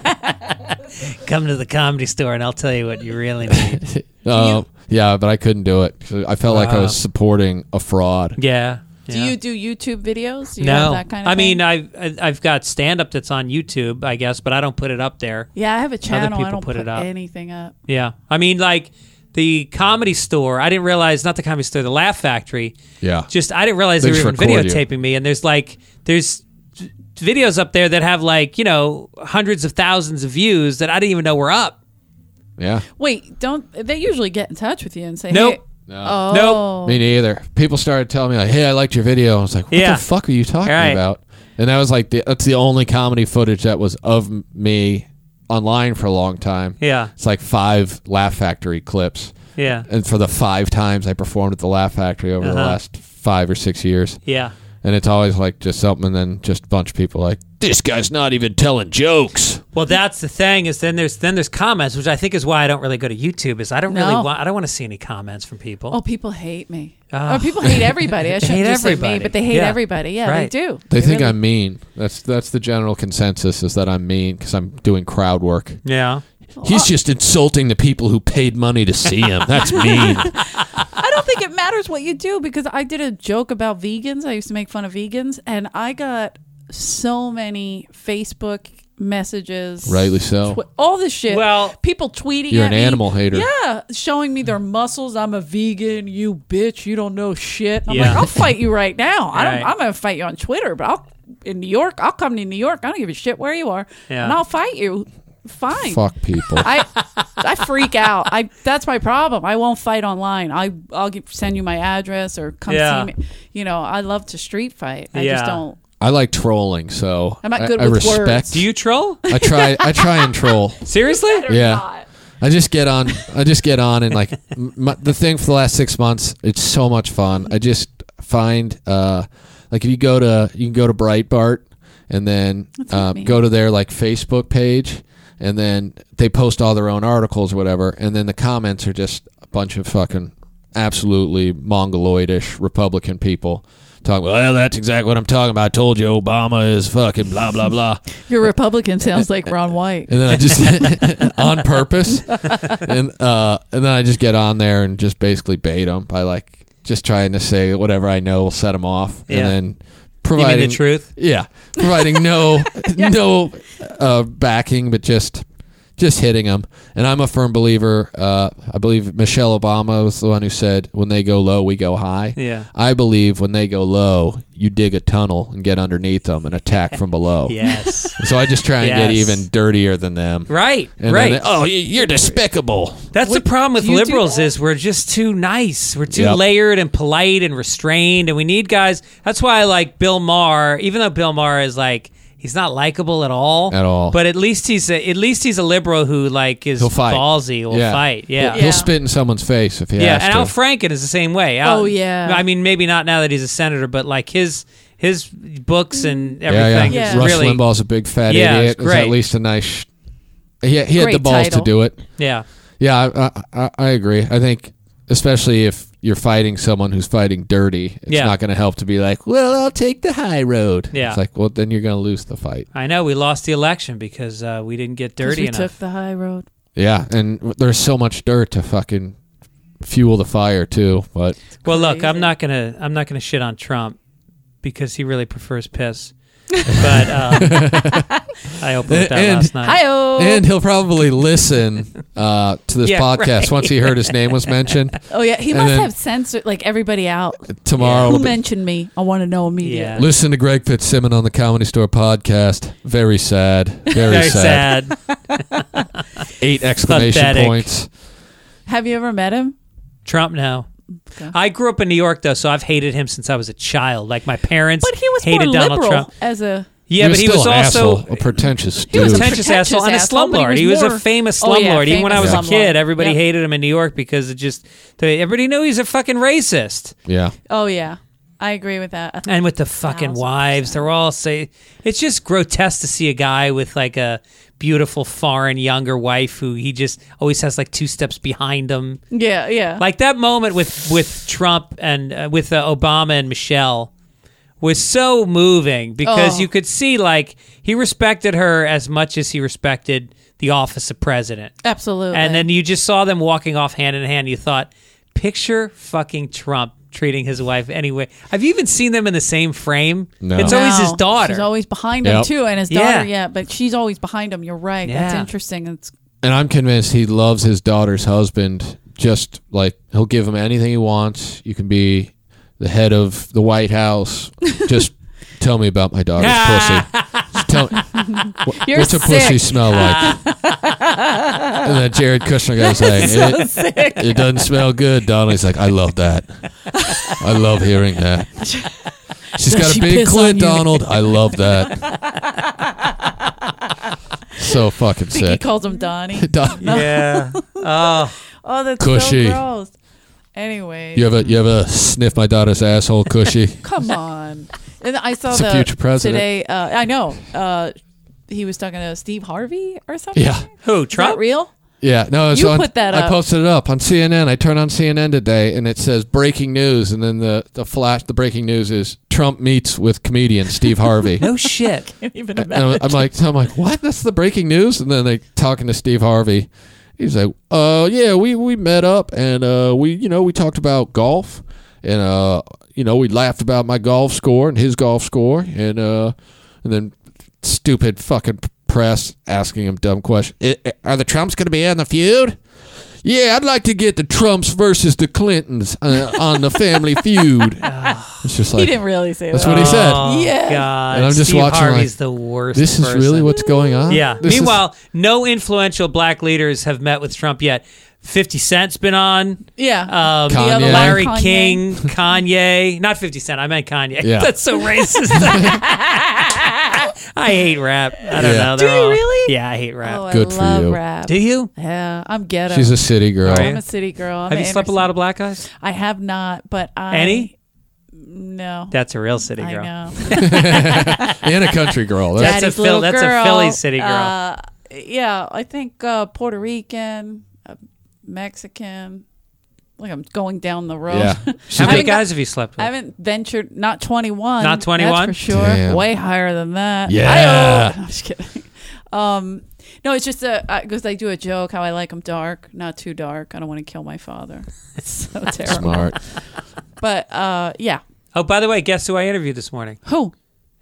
Come to the Comedy Store and I'll tell you what you really need.
Um, yeah, but I couldn't do it. I felt like I was supporting a fraud.
Yeah.
Do
yeah.
you do YouTube videos? Do you have
No.
that kind of
I mean,
thing?
I've, I've got stand up that's on YouTube, I guess, but I don't put it up there.
yeah, I have a channel.
people
I don't
put
put,
it up.
anything up.
Yeah. I mean, like the Comedy Store, I didn't realize, not the Comedy Store, the Laugh Factory.
Yeah.
Just, I didn't realize
They
they, were
just
even
record you.
videotaping me. And there's like, there's videos up there that have like, you know, hundreds of thousands of views that I didn't even know were up.
Yeah.
Wait, don't they usually get in touch with you and say,
Nope.
Hey,
No.
oh,
Nope.
Me neither. People started telling me like, "Hey, I liked your video." I was like, "What
Yeah.
the fuck are you talking
Right.
about?" And that was like the, that's the only comedy footage that was of m- me online for a long time.
Yeah.
It's like five Laugh Factory clips,
Yeah.
and for the five times I performed at the Laugh Factory over the
Uh-huh.
last five or six years,
Yeah.
and it's always like just something, and then just a bunch of people like,
This guy's not even telling jokes.
Well, that's the thing is then there's then there's comments, which I think is why I don't really go to YouTube. Is I don't really
No.
want I don't want to see any comments from people.
Oh, people hate me.
Ah.
Or people hate everybody. I shouldn't
hate
just say
everybody.
me, but they hate
Yeah.
everybody. Yeah,
Right.
they do.
they think
really-
I'm mean. That's that's the general consensus, is that I'm mean because I'm doing crowd work.
Yeah.
He's just insulting the people who paid money to see him. That's mean.
I don't think it matters what you do, because I did a joke about vegans. I used to make fun of vegans, and I got so many Facebook messages.
Rightly so.
tw- all this shit.
Well,
people tweeting
You're
at
an
me.
animal hater.
Yeah, showing me their muscles. I'm a vegan. You bitch. You don't know shit. I'm
Yeah.
like, I'll fight you right now. I don't.
Right.
I'm gonna fight you on Twitter, but I'll in New York. I'll come to New York. I don't give a shit where you are,
Yeah.
and I'll fight you. Fine.
Fuck people.
I I freak out. I that's my problem. I won't fight online. I I'll give, send you my address or come
Yeah.
see me. You know, I love to street fight. I
Yeah.
just don't.
I like trolling, so
I'm not
I-
good
I
with
respect.
words.
Do you troll?
I try. I try and troll.
Seriously?
Yeah. I just get on. I just get on, and like m- the thing for the last six months, it's so much fun. I just find uh, like if you go to you can go to Breitbart and then uh, go to their like Facebook page, and then they post all their own articles or whatever, and then the comments are just a bunch of fucking absolutely mongoloidish Republican people talking. Well, that's exactly what I'm talking about. I told you Obama is fucking blah blah blah.
Your Republican sounds like Ron White.
And then I just on purpose, and uh, and then I just get on there and just basically bait them by like just trying to say whatever I know will set them off,
Yeah.
and then
You
providing
mean the truth?
Yeah, providing no no uh, backing, but just just hitting them. And I'm a firm believer. Uh, I believe Michelle Obama was the one who said, "When they go low, we go high."
Yeah.
I believe when they go low, you dig a tunnel and get underneath them and attack from below.
Yes.
So I just try and get
Yes.
even dirtier than them.
Right.
And
right.
then they- oh, y- you're despicable.
That's the problem with
do you do
liberals
that?
is we're just too nice. We're too
Yep.
layered and polite and restrained, and we need guys. That's why I like Bill Maher, even though Bill Maher is like he's not likable at all.
At all.
But at least he's a, at least he's a liberal who like is
He'll fight.
ballsy. Will
Yeah.
fight. Yeah.
He'll, he'll spit in someone's face if he
Yeah,
has
and
to.
Al Franken is the same way. Al,
Oh, yeah.
I mean, maybe not now that he's a senator, but like his his books and
yeah, yeah.
everything
Yeah.
is
Rush
really
Limbaugh's a big fat
Yeah,
idiot.
it's
Is
great.
at least a nice. Sh- he he had the
Great
balls
title.
to do it.
yeah.
Yeah, I, I, I agree. I think, especially if you're fighting someone who's fighting dirty, it's
Yeah.
not going to help to be like, well, I'll take the high road.
Yeah.
It's like, well, then you're going to lose the fight.
I know we lost the election because uh, we didn't get
'Cause
dirty
we
enough.
took the high road.
Yeah, and there's so much dirt to fucking fuel the fire too. But
Well, look, I'm
Crazy.
not gonna I'm not gonna shit on Trump because he really prefers piss. But um, I opened with that
And-
last night.
Hi-oh.
and he'll probably listen uh, to this
Yeah,
podcast
right.
once he heard his name was mentioned
Oh yeah, he
And
must
then-
have censored like everybody out.
tomorrow.
Who
it'll be-
mentioned me? I want to know immediately.
Yeah.
Listen to Greg Fitzsimmons on the Comedy Store podcast. Very sad. Very,
Very
sad.
sad.
Eight exclamation
Pathetic.
points.
Have you ever met him?
Trump, no.
Okay.
I grew up in New York though, so I've hated him since I was a child. Like my parents
But he was
hated
more
Donald
liberal
Trump.
as a.
Yeah, but he
still
was
an
also
asshole, a pretentious
He was
dude.
a
pretentious
pretentious
asshole and a
asshole, but he
slumlord.
was
He was,
more-
a famous
Oh, yeah,
slumlord. Even when I was
famous
a kid,
slumlord.
everybody
Yep.
hated him in New York because it just they, everybody knew he's a fucking racist.
Yeah.
Oh yeah, I agree with that.
And with the fucking
Thousand
wives,
percent.
they're all say it's just grotesque to see a guy with like a beautiful foreign younger wife who he just always has like two steps behind him.
Yeah, yeah.
Like that moment with with Trump and uh, with uh, Obama and Michelle was so moving because
Oh.
you could see like he respected her as much as he respected the office of president.
Absolutely.
And then you just saw them walking off hand in hand. You thought, picture fucking Trump treating his wife anyway. Have you even seen them in the same frame?
No.
It's always his
No,
daughter.
She's always behind him
Yep.
too, and his
Yeah.
daughter. Yeah, but she's always behind him. You're right. That's
Yeah.
interesting. It's
And I'm convinced he loves his daughter's husband. Just like he'll give him anything he wants. You can be the head of the White House. Just tell me about my daughter's pussy. Just tell me, what-
You're
what's a
sick.
pussy smell like? And then Jared Kushner goes like, it, it doesn't smell good, Donald. He's like, I love that. I love hearing that. She's got
she
a big
piss on
clit,
you?
Donald. I love that. So fucking
I think he
sick.
calls him Donnie.
Don-
yeah. Oh,
Oh, that's
Cushy.
so gross. Anyway,
You ever you ever sniff my daughter's asshole, Cushy?
come on. And I saw
It's a
the
future president.
today. Uh, I know. Uh, he was talking to Steve Harvey or something.
Yeah.
who
Is that
Trump?
real?
Yeah, no, it's
You
on,
put that
I
up.
posted it up on C N N. I turned on C N N today, and it says breaking news, and then the the flash, the breaking news is Trump meets with comedian Steve Harvey.
No shit.
Can't even
And
imagine.
I'm, I'm like, I'm like, what? That's the breaking news. And then they talking to Steve Harvey. He's like, uh, yeah, we we met up, and uh, we you know we talked about golf, and uh, you know we laughed about my golf score and his golf score, and uh, and then stupid fucking press asking him dumb questions. I, I- are the Trumps going to be in the feud? Yeah, I'd like to get the Trumps versus the Clintons uh, on the Family Feud. It's just
he
like,
didn't really say
that's
that.
what he said.
Oh,
Yeah.
God.
And I'm just
Steve
watching
Harvey's
like,
the worst.
this is
person.
really what's going on?
Yeah.
This is-
Meanwhile, no influential black leaders have met with Trump yet. fifty Cent's been on.
Yeah.
Um,
The other one,
Larry
Kanye.
King, Kanye. Not fifty Cent. I meant Kanye.
Yeah.
That's so racist. I hate rap. I don't
Yeah.
know.
Do
They're
you
all-
really?
Yeah, I hate rap.
Oh,
Good
I
for
love
you.
rap.
Do you?
Yeah, I'm ghetto.
She's a city girl.
Are
I'm
you?
a city girl. I'm
Have you
an
slept with a
inner
lot
city-
of black guys?
I have not, but I
Any?
No.
That's a real city
I
girl.
know.
And a country girl. That's,
That's a
Daddy's
Phil-
little
that's a
girl.
Philly city girl.
Uh, yeah, I think uh, Puerto Rican, uh, Mexican. Like I'm going down the road.
yeah.
How
I
many
haven't
guys have you slept
I
with?
haven't ventured. Not twenty-one.
Not twenty-one?
That's for sure.
Damn.
Way higher than that.
Yeah.
I, oh, I'm just kidding. Um, no, it's just because I do a joke how I like them dark, not too dark. I don't want to kill my father. It's so terrible.
Smart.
But uh, yeah.
Oh, by the way, guess who I interviewed this morning?
Who?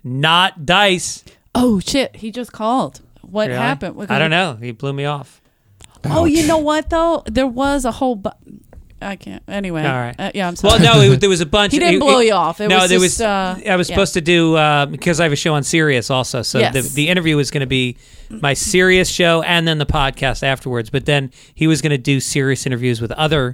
Not Dice.
Oh shit! He just called. What
Really?
happened?
I don't know. He blew me off.
Oh, you know what though? There was a whole. Bu- I can't. Anyway.
All right.
Uh, yeah, I'm sorry.
Well, no, it, there was a bunch.
He didn't
it-
blow
it-
you off. It
no,
was
there
just,
was.
uh,
I was
yeah.
supposed to do uh, because I have a show on Sirius also. So
Yes.
the the interview was going to be my Sirius show and then the podcast afterwards. But then he was going to do Sirius interviews with other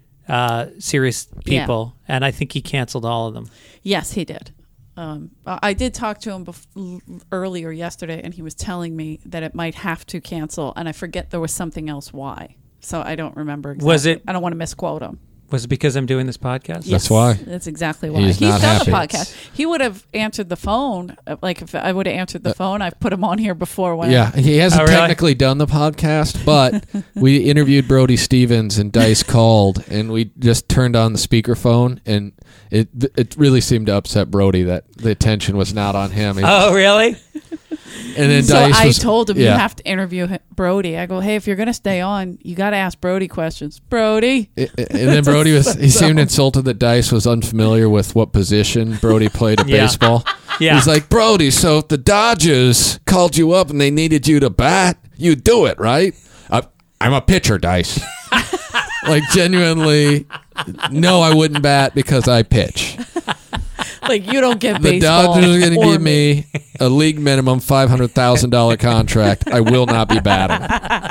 uh, Sirius people, and I think he canceled all of them.
Yes, he did. Um, I I did talk to him bef- earlier yesterday, and he was telling me that it might have to cancel, and I forget there was something else why. So I don't remember exactly.
Was it-
I don't want to misquote him.
Was it because I'm doing this podcast?
That's why.
That's exactly why.
He's
He's
not
done
happy.
the podcast. He would have answered the phone. uh, Like if I would have answered the phone, I've put him on here before. When
Yeah, he hasn't
Oh, really?
technically done the podcast, but we interviewed Brody Stevens and Dice called, and we just turned on the speakerphone, and it it really seemed to upset Brody that the attention was not on him. He-
Oh, really?
and then
so
Dice
I
was,
told him
yeah.
you have to interview hi- Brody. I go, hey, if you're gonna stay on, you got to ask Brody questions. Brody.
I- I- And then Brody was, he seemed insulted that Dice was unfamiliar with what position Brody played at
Yeah.
baseball.
Yeah.
He's like, Brody, so if the Dodgers called you up and they needed you to bat, you'd do it, right? I, I'm a pitcher, Dice. Like, genuinely, no, I wouldn't bat because I pitch.
Like you don't get
The
baseball.
Dodgers are going to
or
give me a league minimum five hundred thousand dollars contract. I will not be batting.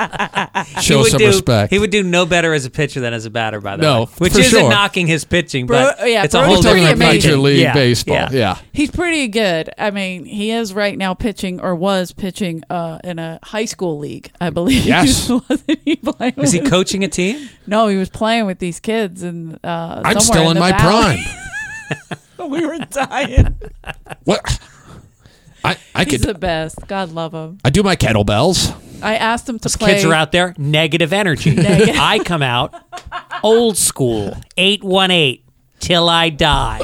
He
Show
would
some
do,
respect.
He would do no better as a pitcher than as a batter, by the
No,
way. Which
for
isn't
sure.
knocking his pitching,
Bro-
but
yeah,
it's a
Brody's
We're
whole
talking
pretty
about
amazing.
Major League
Yeah,
Baseball.
yeah.
Yeah.
He's pretty good. I mean, he is right now pitching or was pitching uh, in a high school league, I believe.
Yes.
Wasn't he playing
Is he
with-
coaching a team?
No, he was playing with these kids, and uh,
I'm
somewhere
still in,
the
my
valley.
prime.
We were dying.
What? I, I
He's
could
the best. God love him.
I do my kettlebells.
I asked him to
Those
play.
kids are out there, negative energy.
Negative.
I come out, old school, eight one eight, till I die.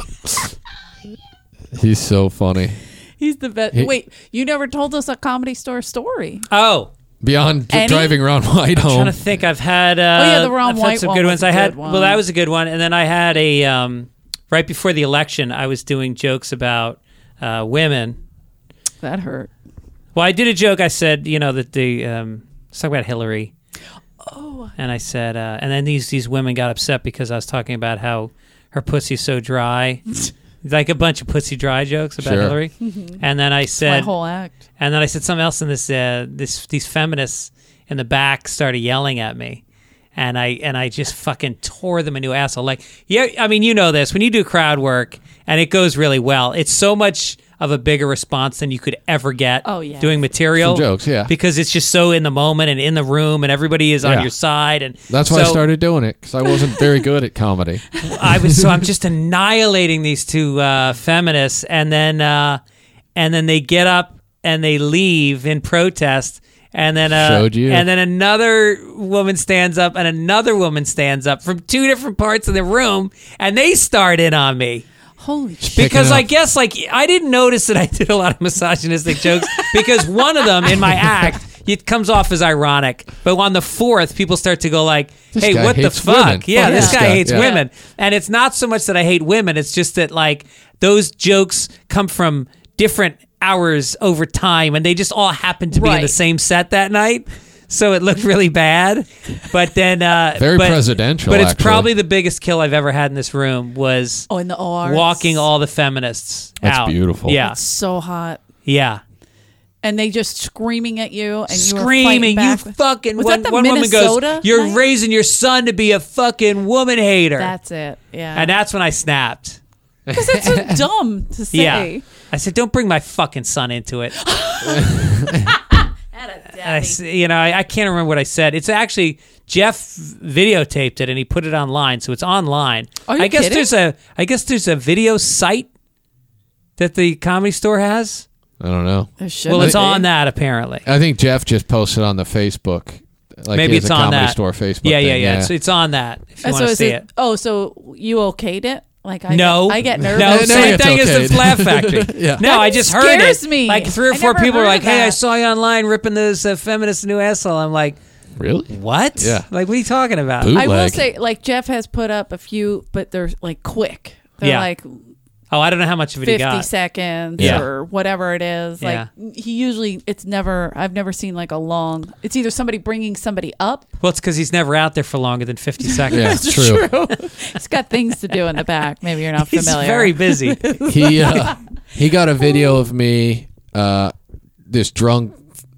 He's so funny.
He's the best.
He-
Wait, you never told us a Comedy Store story.
Oh,
Beyond dr-
Any?
driving Ron White
I'm trying
home.
to think. I've had. Uh,
Oh, yeah, the Ron
I've had
White
some
one
good
was
ones.
a
I had.
good
Well,
one.
that was a good one. And then I had a um, right before the election. I was doing jokes about uh, women.
That hurt.
Well, I did a joke. I said, you know, that the um, let's talk about Hillary. Oh. And I said, uh, and then these these women got upset because I was talking about how her pussy's so dry, like a bunch of pussy dry jokes about
Sure.
Hillary. And then I
My
said,
whole act.
and then I said something else, and this uh, this these feminists in the back started yelling at me. And I and I just fucking tore them a new asshole. Like, yeah, I mean, you know this. When you do crowd work and it goes really well, it's so much of a bigger response than you could ever get
Oh, yeah.
doing material.
Some jokes, yeah.
Because it's just so in the moment and in the room and everybody is on
Yeah.
your side. And
That's why I
so
started doing it, because I wasn't very good at comedy.
I was so I'm just annihilating these two uh, feminists, and then uh, and then they get up and they leave in protest, and then uh,
Showed you.
and then another woman stands up, and another woman stands up from two different parts of the room, and they start in on me.
Holy shit.
Picking
Because
up.
I guess like I didn't notice that I did a lot of misogynistic jokes because one of them in my act it comes off as ironic, but on the fourth people start to go like,
This
"Hey,
guy
what the
hates
fuck?
women.
Yeah,
Fuck
this
this
guy
guy."
hates
Yeah.
women." And it's not so much that I hate women; it's just that like those jokes come from different hours over time, and they just all happened to be in the
Right.
same set that night. So it looked really bad, but then uh,
Very
but,
presidential,
But it's
actually.
probably the biggest kill I've ever had in this room was
Oh, in the O R.
walking all the feminists
That's
out.
beautiful.
Yeah,
It's so hot.
yeah.
And they just screaming at you and you were
Screaming,
fighting
you
back with-
fucking.
Was
One,
that the
one woman
Minnesota
goes, "You're
night?
raising your son to be a fucking woman hater,"
That's it. Yeah.
and that's when I snapped.
Because it's so dumb to say.
Yeah. I said, don't bring my fucking son into it. I, s- you know, I, I can't remember what I said. It's actually Jeff videotaped it and he put it online, so it's online.
Are you
I guess
kidding?
there's a I guess there's a video site that the Comedy Store has.
I don't know.
There
Well,
shouldn't
it's
be.
on that apparently.
I think Jeff just posted on the Facebook. Like
Maybe
he has
it's
a
on
Comedy
that
Store Facebook.
Yeah, yeah,
thing,
yeah. It's, it's on that if you
Uh,
want
so
to
is
see
it,
it.
Oh, so you okayed it? Like I
No,
get, I get nervous.
No,
No,
same
it's
thing as
okay.
the Laugh Factory.
Yeah.
No,
That
I just heard it.
scares me.
Like three or
I
four
never
people were
heard
like,
of
"Hey, I
that.
saw you online ripping this uh, feminist new asshole." I'm like,
Really?
"What?
Yeah.
Like, what are you talking about?"
Boot-
I will
Bootleg.
say, like Jeff has put up a few, but they're like quick. They're
Yeah.
like
Oh, I don't know how much of it he
fifty
got.
seconds
Yeah.
or whatever it is. Like he usually, it's never. I've never seen like a long. It's either somebody bringing somebody up.
Well, it's because he's never out there for longer than fifty seconds.
Yeah, it's true.
He's got things to do in the back. Maybe you're not
He's
familiar.
very busy.
He uh, he got a video of me, uh, this drunk.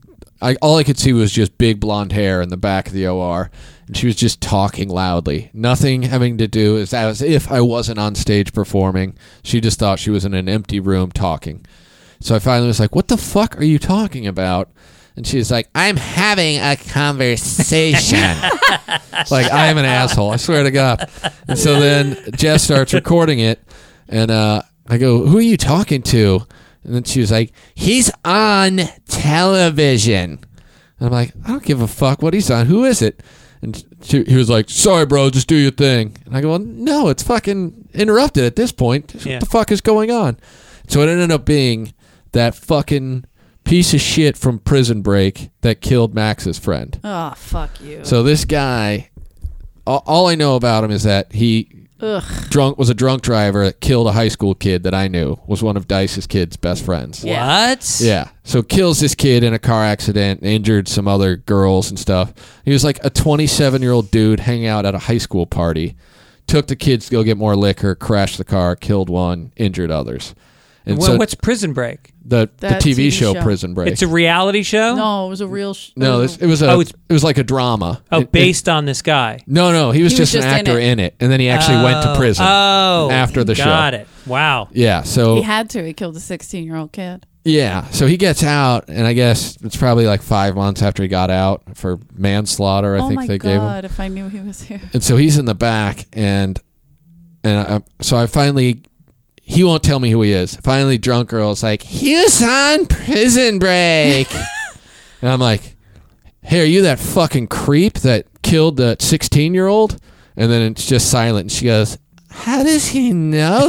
I all I could see was just big blonde hair in the back of the O R, and she was just talking loudly. Nothing having to do is as if I wasn't on stage performing. She just thought she was in an empty room talking. So I finally was like, "What the fuck are you talking about?" And she's like, "I'm having a conversation." Like I am an asshole. I swear to God. And so then Jeff starts recording it, and uh, I go, "Who are you talking to?" And then she was like, "He's on television." And I'm like, "I don't give a fuck what he's on. Who is it?" And she, he was like, "Sorry, bro, just do your thing." And I go, "Well, no, it's fucking interrupted at this point.
Yeah.
What the fuck is going on?" So it ended up being that fucking piece of shit from Prison Break that killed Max's friend.
Oh fuck you.
So this guy, all, all I know about him is that he
Ugh.
drunk was a drunk driver that killed a high school kid that I knew was one of Dice's kids' best friends.
Yeah.
What?
Yeah. So kills this kid in a car accident, injured some other girls and stuff. He was like a twenty-seven-year-old dude hanging out at a high school party. Took the kids to go get more liquor, crashed the car, killed one, injured others. And
Well,
so
what's Prison Break?
the the
That
T V,
T V
show,
show.
Prison Break?
It's a reality show.
No, it was a real. Sh-
no,
it was
this, it was a
Oh, it's-
it was like a drama.
Oh,
It- it-
based on this guy.
no, no, he was
He was
just an
just in
actor
it.
in it, and then he actually went to
Oh.
prison
Oh,
after the show.
Got it. Wow.
Yeah, so
He had to. He killed a sixteen-year-old kid.
yeah, so he gets out, and I guess it's probably like five months after he got out for manslaughter. I
oh
think
my
they gave him.
god! If I knew he was here.
And so he's in the back, and and I, so I finally, he won't tell me who he is. Finally, drunk girl is like, "He was on Prison Break," and I'm like, "Hey, are you that fucking creep that killed the sixteen-year-old?" And then it's just silent, and she goes, "How does he know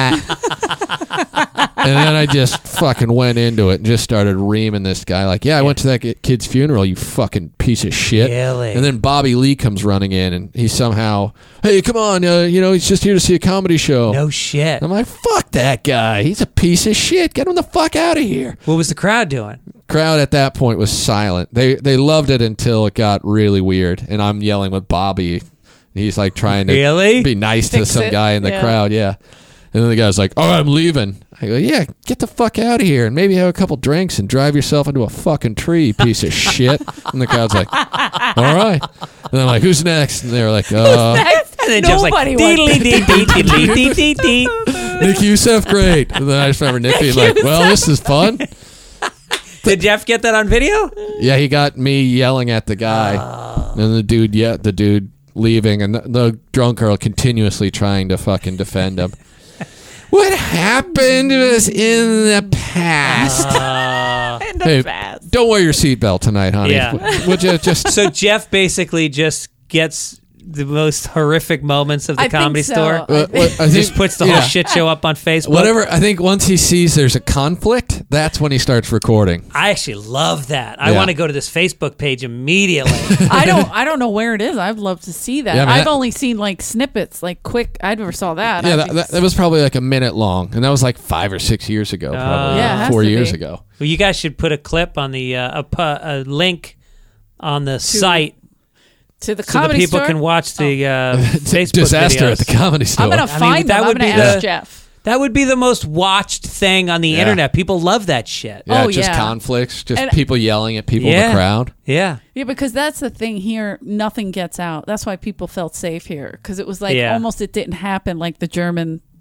that?" And then I just fucking went into it and just started reaming this guy. Like, yeah, I went to that ki- kid's funeral, you fucking piece of shit.
Really?
And then Bobby Lee comes running in, and he somehow, hey, come on, uh, you know, he's just here to see a comedy show.
No shit.
I'm like, fuck that guy. He's a piece of shit. Get him the fuck out of here.
What was the crowd doing?
Crowd at that point was silent. They they loved it until it got really weird, and I'm yelling with Bobby. He's like trying to
Really?
be nice to
Fix
some
it.
guy in the
Yeah.
crowd. Yeah. And then the guy's like, "Oh, I'm leaving." I go, "Yeah, get the fuck out of here and maybe have a couple drinks and drive yourself into a fucking tree, piece of shit." And the crowd's like, "All right." And I'm like, "Who's next?" And they were like, uh,
And then Jeff's like,
Nobody wants
"Deedly dee dee deedly dee dee dee."
"Nick Youssef, great." And then I just remember Nick being like, "Well, this is fun."
Did Jeff get that on video?
Yeah, he got me yelling at the guy, and the dude, yeah, the dude leaving, and the, the drunk girl continuously trying to fucking defend him. What happened was in the past.
In the
Hey,
past.
don't wear your seatbelt tonight, honey.
Yeah.
W- Would you just?
So Jeff basically just gets the most horrific moments of the
I think
comedy
so.
store.
I
Uh,
think-
what- I
Just
think-
puts the
yeah.
whole shit show up on Facebook.
Whatever. I think once he sees there's a conflict, that's when he starts recording.
I actually love that. I
Yeah.
want to go to this Facebook page immediately.
I don't. I don't know where it is. I'd love to see that.
Yeah, I mean,
I've
that-
only seen like snippets, like quick. I never saw that.
Yeah,
I'd
that,
be-
that, that was probably like a minute long, and that was like five or six years ago, probably
Yeah, it has
four
to
years
be.
ago.
Well, you guys should put a clip on the uh, a, pu- a link on the site
to the
so the
comedy
people
store.
can watch the uh, Facebook
Disaster
videos.
at the comedy store.
I'm gonna
I mean,
find
that
them.
would
I'm gonna
be
ask
the-
Jeff.
That would be the most watched thing on the
Yeah.
internet. People love that shit.
yeah,
Oh,
just
yeah.
conflicts, just
And-
people yelling at people in
Yeah.
the crowd.
Yeah.
Yeah, because that's the thing here. Nothing gets out. That's why people felt safe here because it was like
Yeah.
almost it didn't happen like the German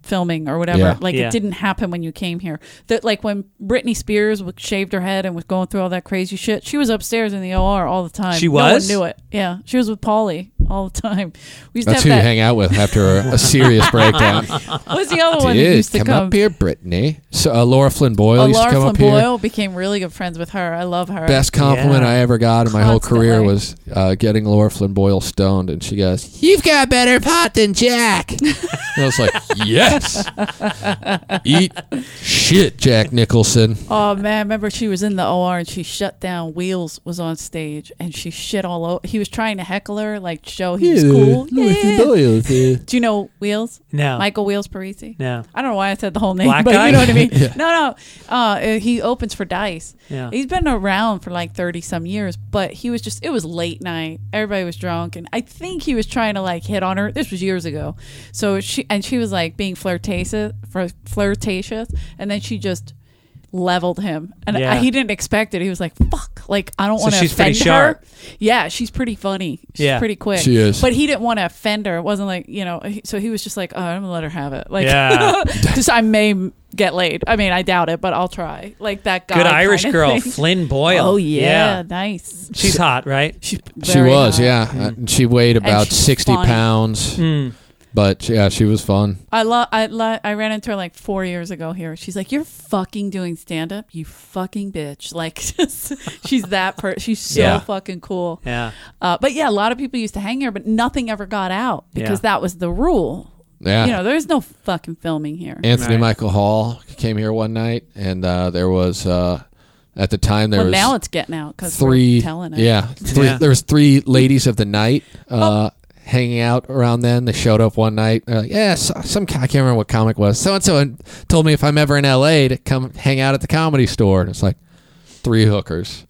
filming or whatever.
Yeah.
Like
Yeah.
it didn't happen when you came here. That like when Britney Spears w- shaved her head and was going through all that crazy shit, she was upstairs in the O R all the time.
She
No
was?
one knew it. Yeah, she was with Paulie all the time. We used
That's
to
who you
have that.
hang out with after a, a serious breakdown.
What's the other one that
Dude,
used to
come,
come?
up here, Brittany. So uh, Laura Flynn Boyle
Oh,
used
Laura
to come
Flynn
up here.
Boyle became really good friends with her. I love her.
Best compliment
Yeah.
I ever got in my whole career
Constantly.
was uh, getting Laura Flynn Boyle stoned, and she goes, "You've got better pot than Jack." And I was like, "Yes, eat shit, Jack Nicholson."
Oh man, remember she was in the O R and she shut down. Wheels was on stage and she shit all over. He was trying to heckle her, like show he was cool. Yeah. Do you know Wheels?
No.
Michael Wheels Parisi?
No.
I don't know why I said the whole name,
Black
but
guy?
you know what I mean.
Yeah.
No, no. Uh, he opens for Dice.
Yeah.
He's been around for like thirty some years, but he was just. It was late night. Everybody was drunk, and I think he was trying to like hit on her. This was years ago, so she and she was like being flirtatious, flirtatious, and then she just leveled him, and
Yeah.
I, he didn't expect it. He was like, "Fuck!" Like I don't
So
want to
she's
offend
pretty sharp.
her. Yeah, she's pretty funny. She's
Yeah.
pretty quick.
She is.
But he didn't want to offend her. It wasn't like you know. he- So he was just like, "Oh, I'm gonna let her have it." Like,
Yeah.
just I may m- get laid. I mean, I doubt it, but I'll try. Like that guy.
Good Irish
kinda
girl,
thing.
Flynn Boyle.
Oh yeah, nice.
She's hot, right?
She's
She
very
was,
hot.
yeah. Uh, she weighed about
she's
sixty
funny.
pounds,
Mm.
but yeah, she was fun.
I love. I lo- I ran into her like four years ago here. She's like, "You're fucking doing stand up, you fucking bitch." Like, just, she's that per. She's so
Yeah.
fucking cool.
Yeah.
Uh, but yeah, a lot of people used to hang here, but nothing ever got out because
Yeah.
that was the rule.
Yeah.
You know, there's no fucking filming here.
Anthony
Right.
Michael Hall came here one night, and uh, there was uh, at the time there
well,
was
now it's getting out because
three.
we're telling it.
Yeah, three,
Yeah.
there was three ladies of the night
Oh.
uh, hanging out around. Then they showed up one night. They're like, "Yeah, so, some I can't remember what comic it was. So and so told me if I'm ever in L A to come hang out at the Comedy Store." And it's like three hookers.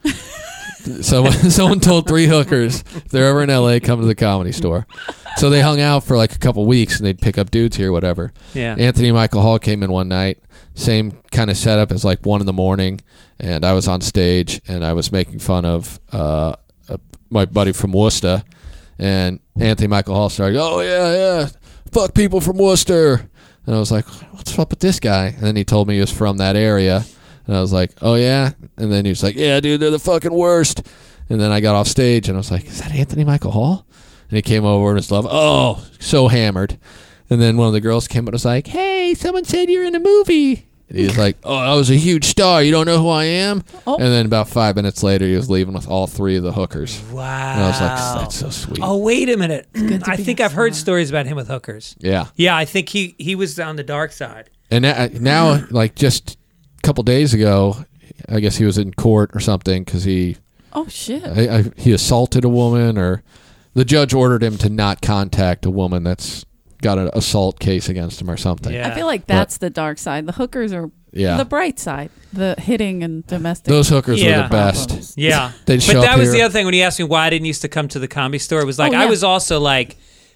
So someone told three hookers if they're ever in L A, come to the Comedy Store. So they hung out for like a couple weeks, and they'd pick up dudes here, whatever.
Yeah.
Anthony Michael Hall came in one night, same kind of setup as like one in the morning, and I was on stage and I was making fun of uh, uh, my buddy from Worcester, and Anthony Michael Hall started, "Oh yeah, yeah, fuck people from Worcester," and I was like, "What's up with this guy?" And then he told me he was from that area, and I was like, "Oh yeah," and then he was like, "Yeah, dude, they're the fucking worst." And then I got off stage and I was like, "Is that Anthony Michael Hall?" And he came over and was like, "Oh, so hammered." And then one of the girls came up and was like, "Hey, someone said you're in a movie." And he was like, "Oh, I was a huge star. You don't know who I am?"
Oh.
And then about five minutes later, he was leaving with all three of the hookers.
Wow.
And I was like, "That's so sweet."
Oh, wait a minute.
good to
I
be
think
a
I've heard
star.
stories about him with hookers.
Yeah.
Yeah, I think he, he was on the dark side.
And na- now, like just a couple days ago, I guess he was in court or something because he
Oh shit.
I, I, he assaulted a woman, or the judge ordered him to not contact a woman that's got an assault case against him or something.
Yeah.
I feel like that's the dark side. The hookers are
Yeah.
the bright side. The hitting and domestic.
Those hookers
Yeah.
were the best.
problems.
Yeah.
They'd
but
show
that
up
was
here.
the other thing when he asked me why I didn't used to come to the Comedy Store. It was like
Oh,
I
yeah.
was also like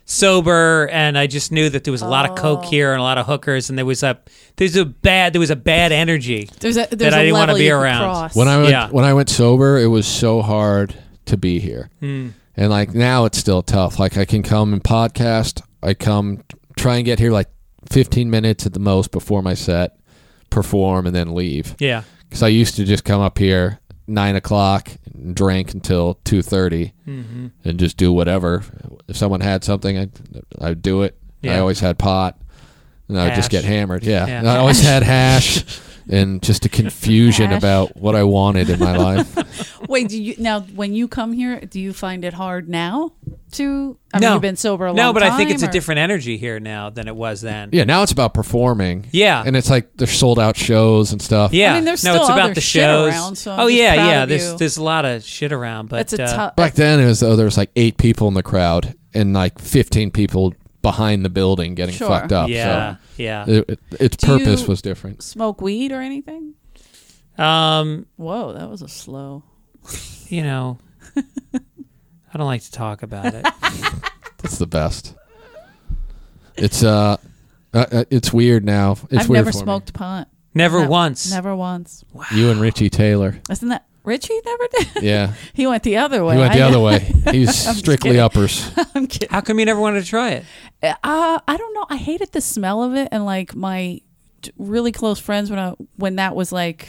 sober, and I just knew that there was a lot of coke
Oh.
here and a lot of hookers, and there was a there's a bad there was a bad energy.
There's a there's
I
a
didn't wanna
level
be
you can
around.
cross.
When I went
Yeah.
when I went sober, it was so hard to be here.
Hmm.
And like now it's still tough. Like I can come and podcast. I come try and get here like fifteen minutes at the most before my set, perform, and then leave.
Yeah.
Because I used to just come up here nine o'clock and drink until two thirty
Mm-hmm.
and just do whatever. If someone had something, I'd, I'd do it.
Yeah.
I always had pot, and I would just
Hash.
get hammered. Yeah,
Yeah.
And I always had hash, and just a confusion
Hash.
about what I wanted in my life.
Wait, do you now when you come here, do you find it hard now to? I mean,
No.
you've been sober a long
No,
time.
but I think it's a
or-
different energy here now than it was then.
Yeah, now it's about performing.
Yeah.
and it's like they're sold out shows and stuff.
Yeah,
I mean, there's
no,
still
it's about
other
the
shit
shows.
around, so I'm
oh
just
yeah,
proud
yeah.
of
There's
you.
there's a lot of shit around, but
It's a
uh,
tough.
Back then, it was though there was like eight people in the crowd and like fifteen people behind the building getting
Sure.
fucked up.
yeah, yeah.
So it, it, its
Do
purpose
you-
was different.
Smoke weed or anything?
Um,
Whoa, that was a slow.
you know, I don't like to talk about it.
It's the best. It's uh, uh, uh, it's weird now. It's
I've
weird
never
for me.
smoked pot.
Never
No,
once.
Never once.
You and Richie Taylor.
Isn't that Richie? Never did.
Yeah,
He went the other way.
he went the
I-
other way. He's
I'm just
strictly
kidding.
uppers.
I'm kidding.
How come you never wanted to try it?
Uh, I don't know. I hated the smell of it, and like my t- really close friends when I when that was like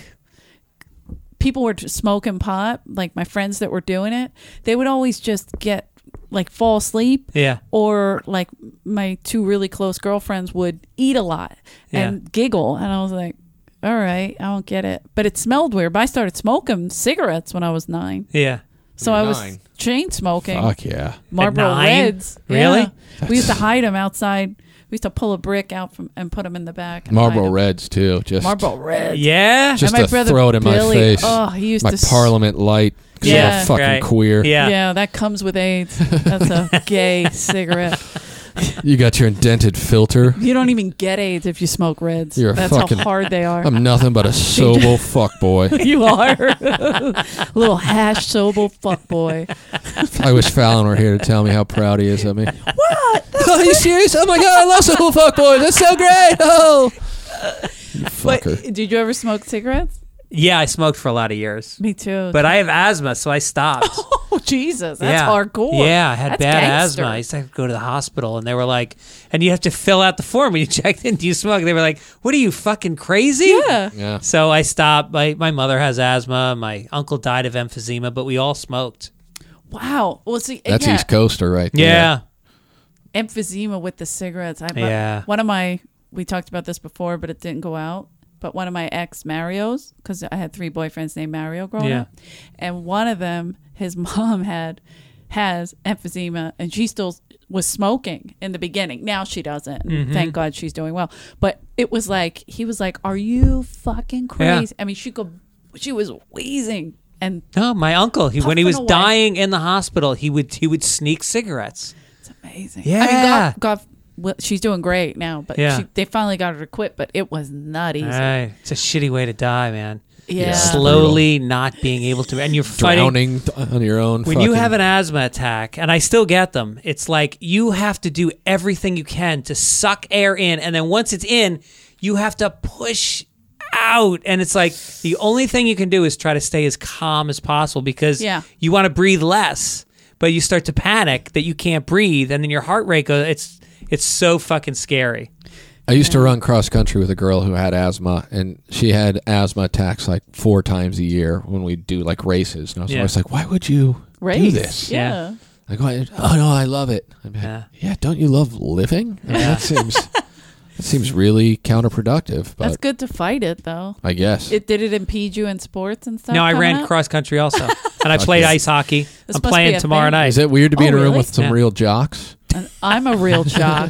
people were just smoking pot, like my friends that were doing it, they would always just get like fall asleep.
Yeah.
Or like my two really close girlfriends would eat a lot and
Yeah.
giggle, and I was like, all right, I don't get it. But it smelled weird. But I started smoking cigarettes when I was nine.
Yeah.
So
You're
I was
nine.
chain smoking.
Fuck yeah.
Marlboro
nine?
Reds.
Really?
Yeah. We used to hide them outside. We used to pull a brick out from and put them in the back. and
Marlboro
hide 'em.
Reds too. Just
Marlboro Reds.
Yeah.
just
And my
to
brother
throw it in
Billy,
my face.
Oh, he used
my
to. s-
Parliament Light. 'Cause I'm
Yeah.
a fucking
Right.
queer.
Yeah.
Yeah, that comes with AIDS. That's a gay cigarette.
You got your indented filter.
You don't even get AIDS if you smoke Reds.
You're a
That's
fucking-
how hard they are.
I'm nothing but a sober fuck boy.
You are. Little hash sober fuck boy.
I wish Fallon were here to tell me how proud he is of me. What? Oh, are you serious? Oh my god, I love sober fuck boys. That's so great. Oh, you
But
fucker.
did you ever smoke cigarettes?
Yeah, I smoked for a lot of years.
Me too.
But I have asthma, so I stopped.
oh Jesus, that's
yeah.
hardcore.
Yeah, I had
That's
bad
gangster.
asthma. I used to have to go to the hospital, and they were like, and you have to fill out the form when you checked in. Do you smoke? They were like, what are you, fucking crazy?
Yeah.
Yeah.
So I stopped. My, my mother has asthma. My uncle died of emphysema, but we all smoked.
Wow. Well, see,
That's
yeah.
East Coaster right there.
Yeah.
Emphysema with the cigarettes. I,
Yeah.
One of my, we talked about this before, but it didn't go out. But one of my ex Marios, because I had three boyfriends named Mario growing
Yeah.
up, and one of them, his mom had has emphysema, and she still was smoking in the beginning. Now she doesn't.
Mm-hmm.
Thank God she's doing well. But it was like he was like, "Are you fucking crazy?" I mean, she could, she was wheezing, and
No, my uncle, he, when he was
Puffing away.
dying in the hospital, he would he would sneak cigarettes.
it's amazing.
Yeah.
I mean, God, God well, she's doing great now, but
Yeah.
she, they finally got her to quit. But it was not easy.
Right. It's a shitty way to die, man.
Yeah.
Slowly not being able to, and you're fighting.
Drowning on your own.
When you
fucking-
have an asthma attack, and I still get them, it's like you have to do everything you can to suck air in, and then once it's in, you have to push out. And it's like the only thing you can do is try to stay as calm as possible because
Yeah.
you want to breathe less, but you start to panic that you can't breathe, and then your heart rate goes. It's it's so fucking scary.
I used to run cross country with a girl who had asthma, and she had asthma attacks like four times a year when we do like races. And I was
Yeah.
always like, "Why would you
Race.
do this?"
Yeah.
Like, why, oh no, I love it. I'd be like,
Yeah.
yeah. Don't you love living? I mean, that seems that seems really counterproductive. But
That's good to fight it, though.
I guess
It did it impede you in sports and stuff?
No, I
coming
ran
up?
cross country also, and I played
yeah.
ice hockey.
This
I'm
must be
playing
a
tomorrow
thing.
night.
is it weird to be
Oh,
in a room
really?
with some
Yeah.
real jocks?
And I'm a real jock.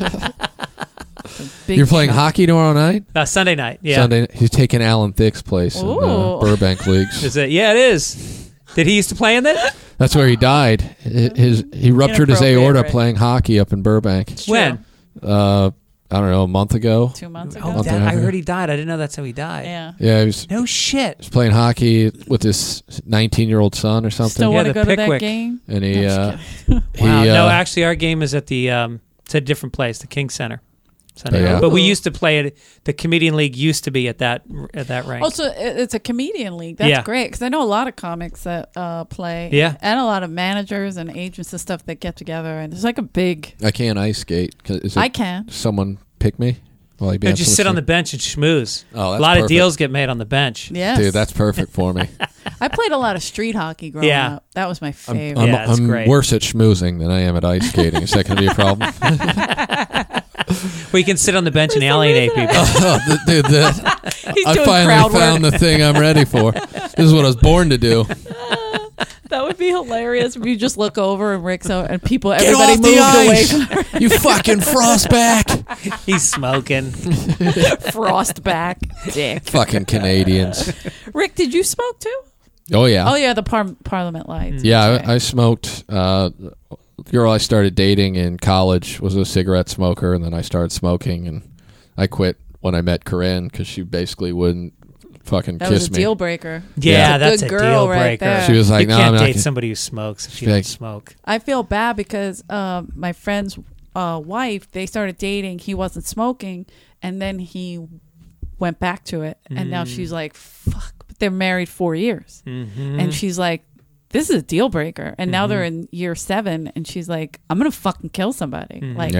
Big
You're playing
jock.
hockey tomorrow night.
Uh, Sunday night. Yeah.
Sunday. He's taking Alan Thicke's place in uh,
Ooh.
Burbank leagues.
Is it? Yeah, it is. Did he used to play in that?
That's where he died. Hi- His he ruptured his
Inappropriate,
aorta
right?
playing hockey up in Burbank.
When?
Uh, I don't know, a month ago.
Two months ago.
Oh,
Month
that,
and a half
I
ago.
heard he died. I didn't know that's how he died.
Yeah.
Yeah, he was,
No shit.
was playing hockey with his nineteen-year-old son or something,
Still
Yeah,
want to
the
go to that
Pickwick.
game?
and he uh, he
Wow.
uh,
no, actually, our game is at the. Um, it's a different place, the King Center. Sunday
Oh, yeah.
night. But we
Ooh.
used to play it. The comedian league used to be at that at that rank.
Oh, so it- it's a comedian league. That's
Yeah.
great because I know a lot of comics that uh, play.
Yeah.
And a lot of managers and agents and stuff that get together. And it's like a big.
I can't ice skate. 'Cause is it,
I can.
someone pick me? While he
No, just sit on the bench and schmooze.
Oh,
a
that's
lot of
perfect.
deals get made on the bench.
Yes.
Dude, that's perfect for me.
I played a lot of street hockey growing
Yeah.
up. That was my
I'm,
favorite.
I'm,
Yeah, it's
I'm
great.
worse at schmoozing than I am at ice skating. Is that going to be a problem?
Where you can sit on the bench and alienate people.
oh, th- dude, that,
He's
I
doing
finally
crowd
found
work.
the thing I'm ready for. This is what I was born to do.
That would be hilarious if you just look over and Rick's out and people,
Get
everybody
off
moved
the
away
ice,
from
you fucking frostback.
He's smoking.
Frostback dick.
Fucking Canadians.
Rick, did you smoke too?
Oh yeah.
Oh yeah, the par- Parliament lights.
Yeah,
That's right.
I, I smoked. Uh, the girl I started dating in college was a cigarette smoker, and then I started smoking, and I quit when I met Corinne because she basically wouldn't fucking
That
kiss
was a
me.
deal breaker.
Yeah,
That's
that's
a
a,
good girl
deal
right
breaker.
there.
She was like,
you
"No,
can't
I'm not
date
gonna-"
somebody who smokes if you
Be
don't
like-
smoke.
I feel bad because uh, my friend's uh, wife, they started dating. He wasn't smoking, and then he went back to it, and now she's like, "Fuck!" But they're married four years,
Mm-hmm.
and she's like, "This is a deal breaker." And now they're in year seven, and she's like, "I'm gonna fucking kill somebody." Like,
Yeah.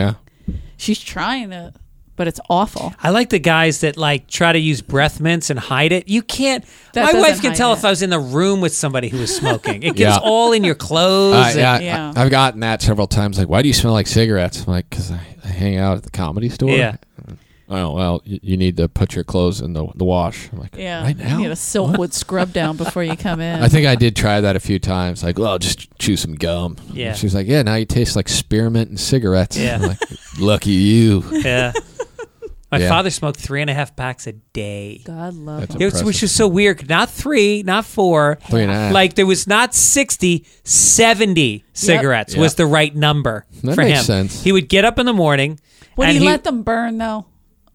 she's trying to, but it's awful.
I like the guys that like try to use breath mints and hide it. You can't.
That
my
doesn't
wife can
hide
tell
it.
if I was in the room with somebody who was smoking. It gets
Yeah.
all in your clothes.
I,
and-
I,
Yeah.
I, have gotten that several times. Like, why do you smell like cigarettes? I'm like, because I, I hang out at the Comedy Store.
Yeah.
Oh well, you, you need to put your clothes in the the wash. I'm like,
Yeah,
right now.
you need a Silkwood scrub down before you come in.
I think I did try that a few times. Like, well, just chew some gum.
Yeah.
She's like, yeah, now you taste like spearmint and cigarettes.
Yeah.
I'm like, lucky you.
yeah. My
Yeah.
father smoked three and a half packs a day.
God love
That's
him.
It was,
impressive.
which was so weird. Not three, not four.
Three and a half.
Like there was not sixty, seventy cigarettes
Yep.
was the right number
That
for
makes
him.
sense.
He would get up in the morning.
Would
and
he, let them burn though?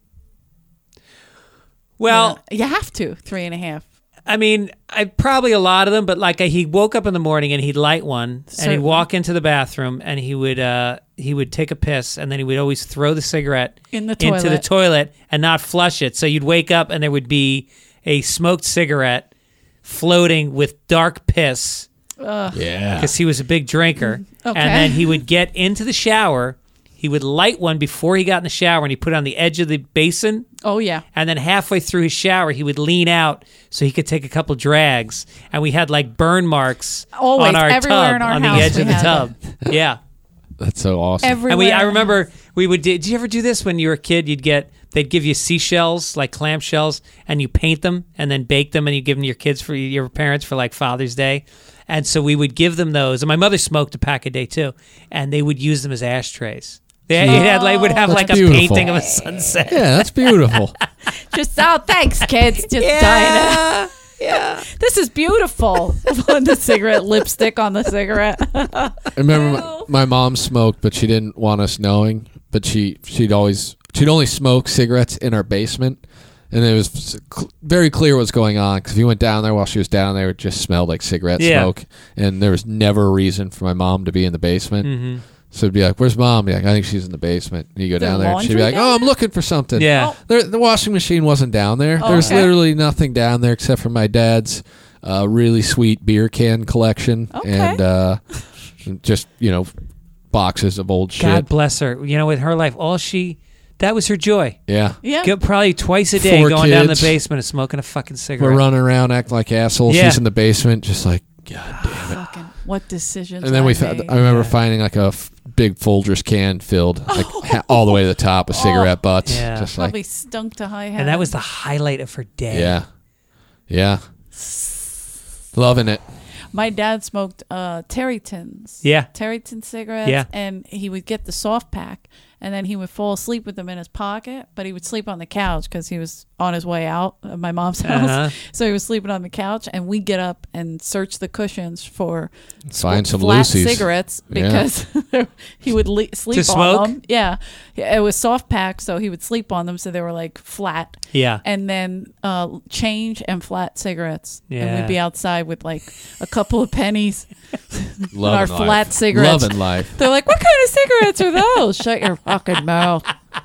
Well,
Yeah, you have to three and a half.
I mean, I probably a lot of them, but like he woke up in the morning and he'd light one and he'd
Certainly.
walk into the bathroom and he would uh, he would take a piss and then he would always throw the cigarette
In the
into the
toilet.
toilet and not flush it. So you'd wake up and there would be a smoked cigarette floating with dark piss
Yeah.
because he was a big drinker.
Okay.
And then he would get into the shower. He would light one before he got in the shower and he put it on the edge of the basin.
Oh yeah.
And then halfway through his shower, he would lean out so he could take a couple drags. And we had like burn marks
Always,
on our
everywhere
tub,
in our
on the
house
edge
we
of the
had
tub. Yeah.
That's so awesome.
Everywhere.
And we, I remember we would. Do, did you ever do this when you were a kid? You'd get, they'd give you seashells, like clam shells, and you paint them and then bake them and you give them to your kids for your parents for like Father's Day. And so we would give them those. And my mother smoked a pack a day too. And they would use them as ashtrays. They it had like would have
That's
like a
beautiful.
painting of a sunset.
Yeah, that's beautiful.
Just oh, thanks, kids. Just dying.
yeah.
This is beautiful. On the cigarette lipstick on the cigarette.
I remember my, my mom smoked, but she didn't want us knowing. But she she'd always she'd only smoke cigarettes in our basement, and it was cl- very clear what's going on. Because if you went down there while she was down there, it just smelled like cigarette
Yeah.
smoke, and there was never a reason for my mom to be in the basement.
Mm-hmm.
So it'd be like, "Where's mom?" Be like, "I think she's in the basement." And you go
There
down there, and she'd be
laundry
like,
down
"Oh, I'm
there?
looking for something."
Yeah.
There, the washing machine wasn't down there.
Oh,
there was
okay.
literally nothing down there except for my dad's uh, really sweet beer can collection
Okay.
and uh, just you know boxes of old shit.
God bless her. You know, with her life, all she, that was her joy.
Yeah,
Yeah.
Go probably twice a day
Four
going down to the
kids.
basement and smoking a fucking cigarette.
we're running around acting like assholes.
Yeah.
She's in the basement, just like God damn it.
Fucking what decisions?
And then we,
I
found,
made.
I remember
Yeah.
finding like a f- big Folgers can filled like ha- all the way to the top with cigarette butts.
Yeah.
Just like
Probably stunk to high heaven.
And that was the highlight of her day.
yeah, yeah, loving it.
My dad smoked uh, Terrytons.
Yeah.
Terryton cigarettes.
Yeah.
And he would get the soft pack, and then he would fall asleep with them in his pocket, but he would sleep on the couch because he was on his way out of my mom's house.
Uh-huh.
So he was sleeping on the couch, and we get up and search the cushions for
Find some
flat
Lucy's.
cigarettes
Yeah.
because he would le- sleep
To
on
smoke?
them. Yeah. It was soft pack, so he would sleep on them, so they were like flat.
Yeah.
And then uh, change and flat cigarettes. And
Yeah.
we'd be outside with like a couple of pennies.
Loving
our
life.
flat cigarettes.
Loving life.
They're like, what kind of cigarettes are those? Shut your fucking mouth.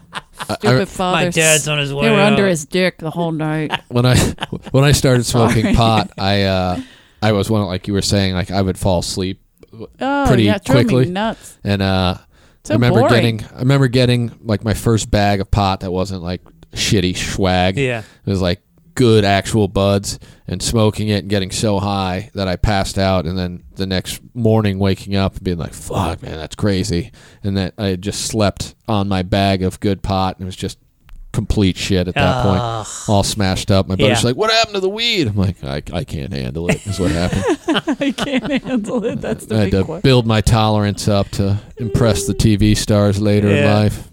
Stupid father.
My dad's on his way
They were
out.
under his dick the whole night.
When I when I started smoking
Sorry.
pot, I uh, I was one like you were saying, like I would fall asleep
Oh,
pretty
yeah, it drove
quickly.
me nuts.
And uh,
So
I remember
boring.
getting I remember getting like my first bag of pot that wasn't like shitty swag.
Yeah.
It was like good actual buds, and smoking it and getting so high that I passed out, and then the next morning waking up and being like, fuck man, that's crazy. And that I had just slept on my bag of good pot, and it was just complete shit at that
Ugh.
point, all smashed up. My buddy's
Yeah.
like, what happened to the weed? I'm like, I, I can't handle it, is what happened.
I can't handle it. That's the
I had
big
to
one.
build my tolerance up to impress the T V stars later in
Yeah.
life.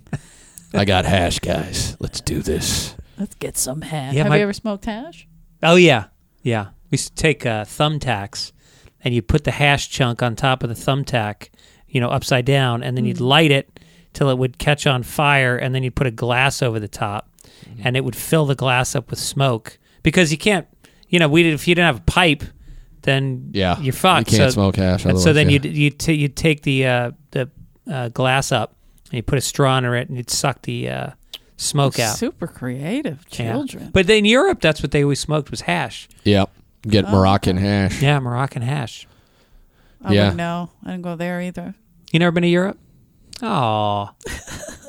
I got hash, guys. Let's do this.
Let's get some hash.
Yeah,
Have
my-
you ever smoked hash?
Oh yeah, yeah. We used to take uh, thumbtacks, and you put the hash chunk on top of the thumbtack, you know, upside down, and then you'd light it till it would catch on fire, and then you'd put a glass over the top, and it would fill the glass up with smoke because you can't, you know, we did, if you didn't have a pipe, then
Yeah.
you're fucked.
You can't
so,
smoke hash.
And so
otherwise,
then
yeah.
you'd you t- you'd take the uh, the uh, glass up, and you put a straw under it, and you'd suck the uh, smoke out.
Super creative
Yeah.
children.
But in Europe, that's what they always smoked was hash.
Yep. Get
Oh,
Moroccan hash.
Yeah, Moroccan hash.
I
Yeah.
wouldn't know. I didn't go there either.
You never been to Europe? Oh,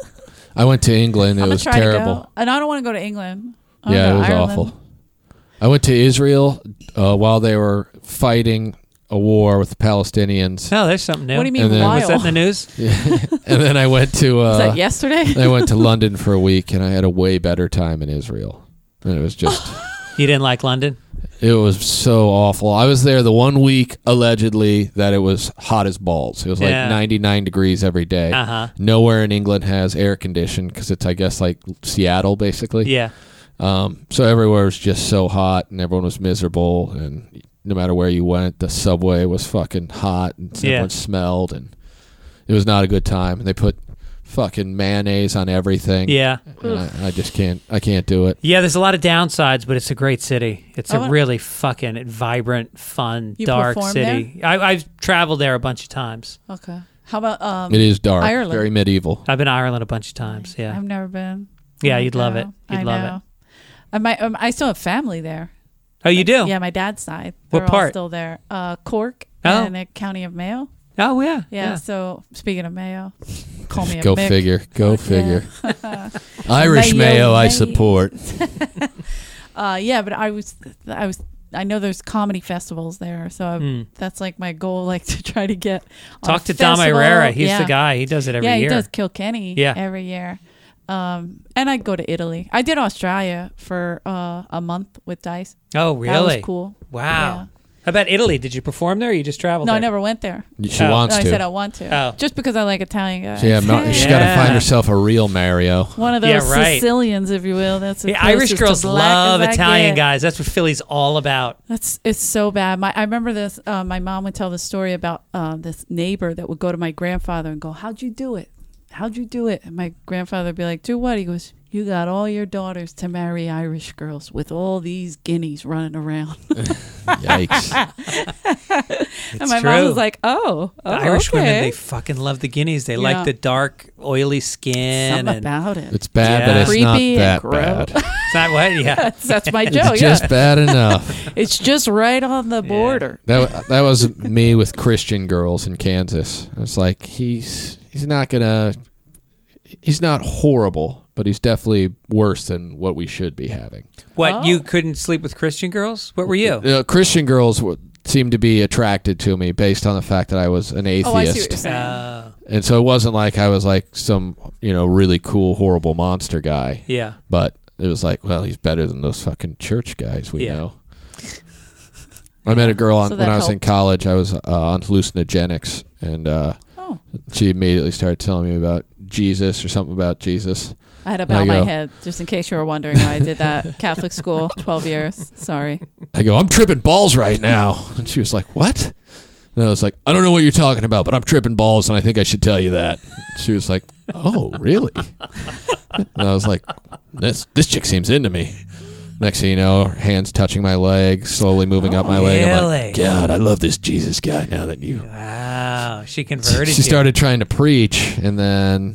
I went to England. It
I'm
was
gonna try
terrible.
to go. And I don't want to go to England. I wanna
Yeah,
go
it
to
was
Ireland.
awful. I went to Israel uh, while they were fighting a war with the Palestinians.
Oh, there's something new.
What do you mean
And then-
while?
Was that in the news?
And then I went to
Was
uh,
that yesterday?
I went to London for a week, and I had a way better time in Israel. And it was just,
You didn't like London?
it was so awful. I was there the one week, allegedly, that it was hot as balls. It was like
Yeah.
ninety-nine degrees every day.
Uh-huh.
Nowhere in England has air conditioning because it's, I guess, like Seattle, basically.
Yeah.
Um, so everywhere was just so hot, and everyone was miserable, and no matter where you went, the subway was fucking hot, and
Yeah.
everyone smelled, and it was not a good time. They put fucking mayonnaise on everything.
Yeah.
and I, I just can't. I can't do it.
Yeah, there's a lot of downsides, but it's a great city. It's
I
a
wanna-
really fucking vibrant, fun,
You
dark
performed
city. I, I've traveled there a bunch of times.
Okay. How about um?
It is dark,
Ireland.
very medieval.
I've been to Ireland a bunch of times. Yeah.
I've never been.
Yeah,
I
you'd love it.
know.
You'd
I
love
know.
it.
I might. Um, I still have family there.
Oh, you do?
Yeah, my dad's side.
What
They're all
part?
still there. Uh, Cork
Oh.
in the county of Mayo.
Oh, yeah.
Yeah, So speaking of Mayo, call me a
Go
Mick.
figure. Go
Fuck yeah.
figure. Irish
Mayo,
mayo, I
mate.
support.
Uh, yeah, but I was, I was, I know there's comedy festivals there, so I,
Hmm.
that's like my goal, like to try to get. on
Talk
a
to Dom
festival.
Irera. He's
yeah.
the guy. He does it every
yeah,
year.
he does Kilkenny.
Yeah.
every year. Um, and I go to Italy. I did Australia for uh, a month with Dice.
Oh, really?
That was cool.
Wow.
Yeah.
How about Italy? Did you perform there or you just traveled
No,
there?
I never went there.
She
Oh.
wants
No, I
to.
said I want to.
Oh.
Just because I like Italian guys.
So yeah, no, she's got to
Yeah.
find herself a real Mario.
One of those
Yeah, right.
Sicilians, if you will. That's the
Yeah, Irish
closest to
girls
black
love
as I
Italian
get.
guys. That's what Philly's all about.
That's it's so bad. My I remember this. Uh, my mom would tell the story about uh, this neighbor that would go to my grandfather and go, "How'd you do it? How'd you do it?" And my grandfather would be like, "Do what?" He goes, "You got all your daughters to marry Irish girls with all these guineas running around."
Yikes.
and my
true.
mom was like, "Oh, oh
Irish
okay.
women, they fucking love the guineas. They
Yeah.
like the dark, oily skin.
Something
and
about it.
It's bad,
Yeah.
but it's
Creepy and
not that
gross.
bad.
It's not what? Yeah.
that's, that's my joke.
It's
Yeah,
just bad enough.
it's just right on the border.
That that was me with Christian girls in Kansas. It's like he's he's not gonna he's not horrible, but he's definitely worse than what we should be having.
What,
Oh.
you couldn't sleep with Christian girls? What were you?
Uh, Christian girls w- seemed to be attracted to me based on the fact that I was an atheist.
Oh, I see what you're saying.
Uh,
And so it wasn't like I was like some, you know, really cool, horrible monster guy.
yeah.
But it was like, well, he's better than those fucking church guys we
Yeah.
know. I met a girl on,
So
when
that
I was in
helped.
college. I was uh, on hallucinogenics, and uh,
Oh,
she immediately started telling me about Jesus or something about Jesus.
I had to
There
bow
you
my
go.
head just in case you were wondering why I did that. Catholic school, twelve years. Sorry.
I go, I'm tripping balls right now. And she was like, what? And I was like, I don't know what you're talking about, but I'm tripping balls, and I think I should tell you that. She was like, oh, really? And I was like, this this chick seems into me. Next thing you know, her hands touching my leg, slowly moving up my leg. I'm like,
Really?
God, I love this Jesus guy now that you...
Wow. She converted
She
you.
started trying to preach, and then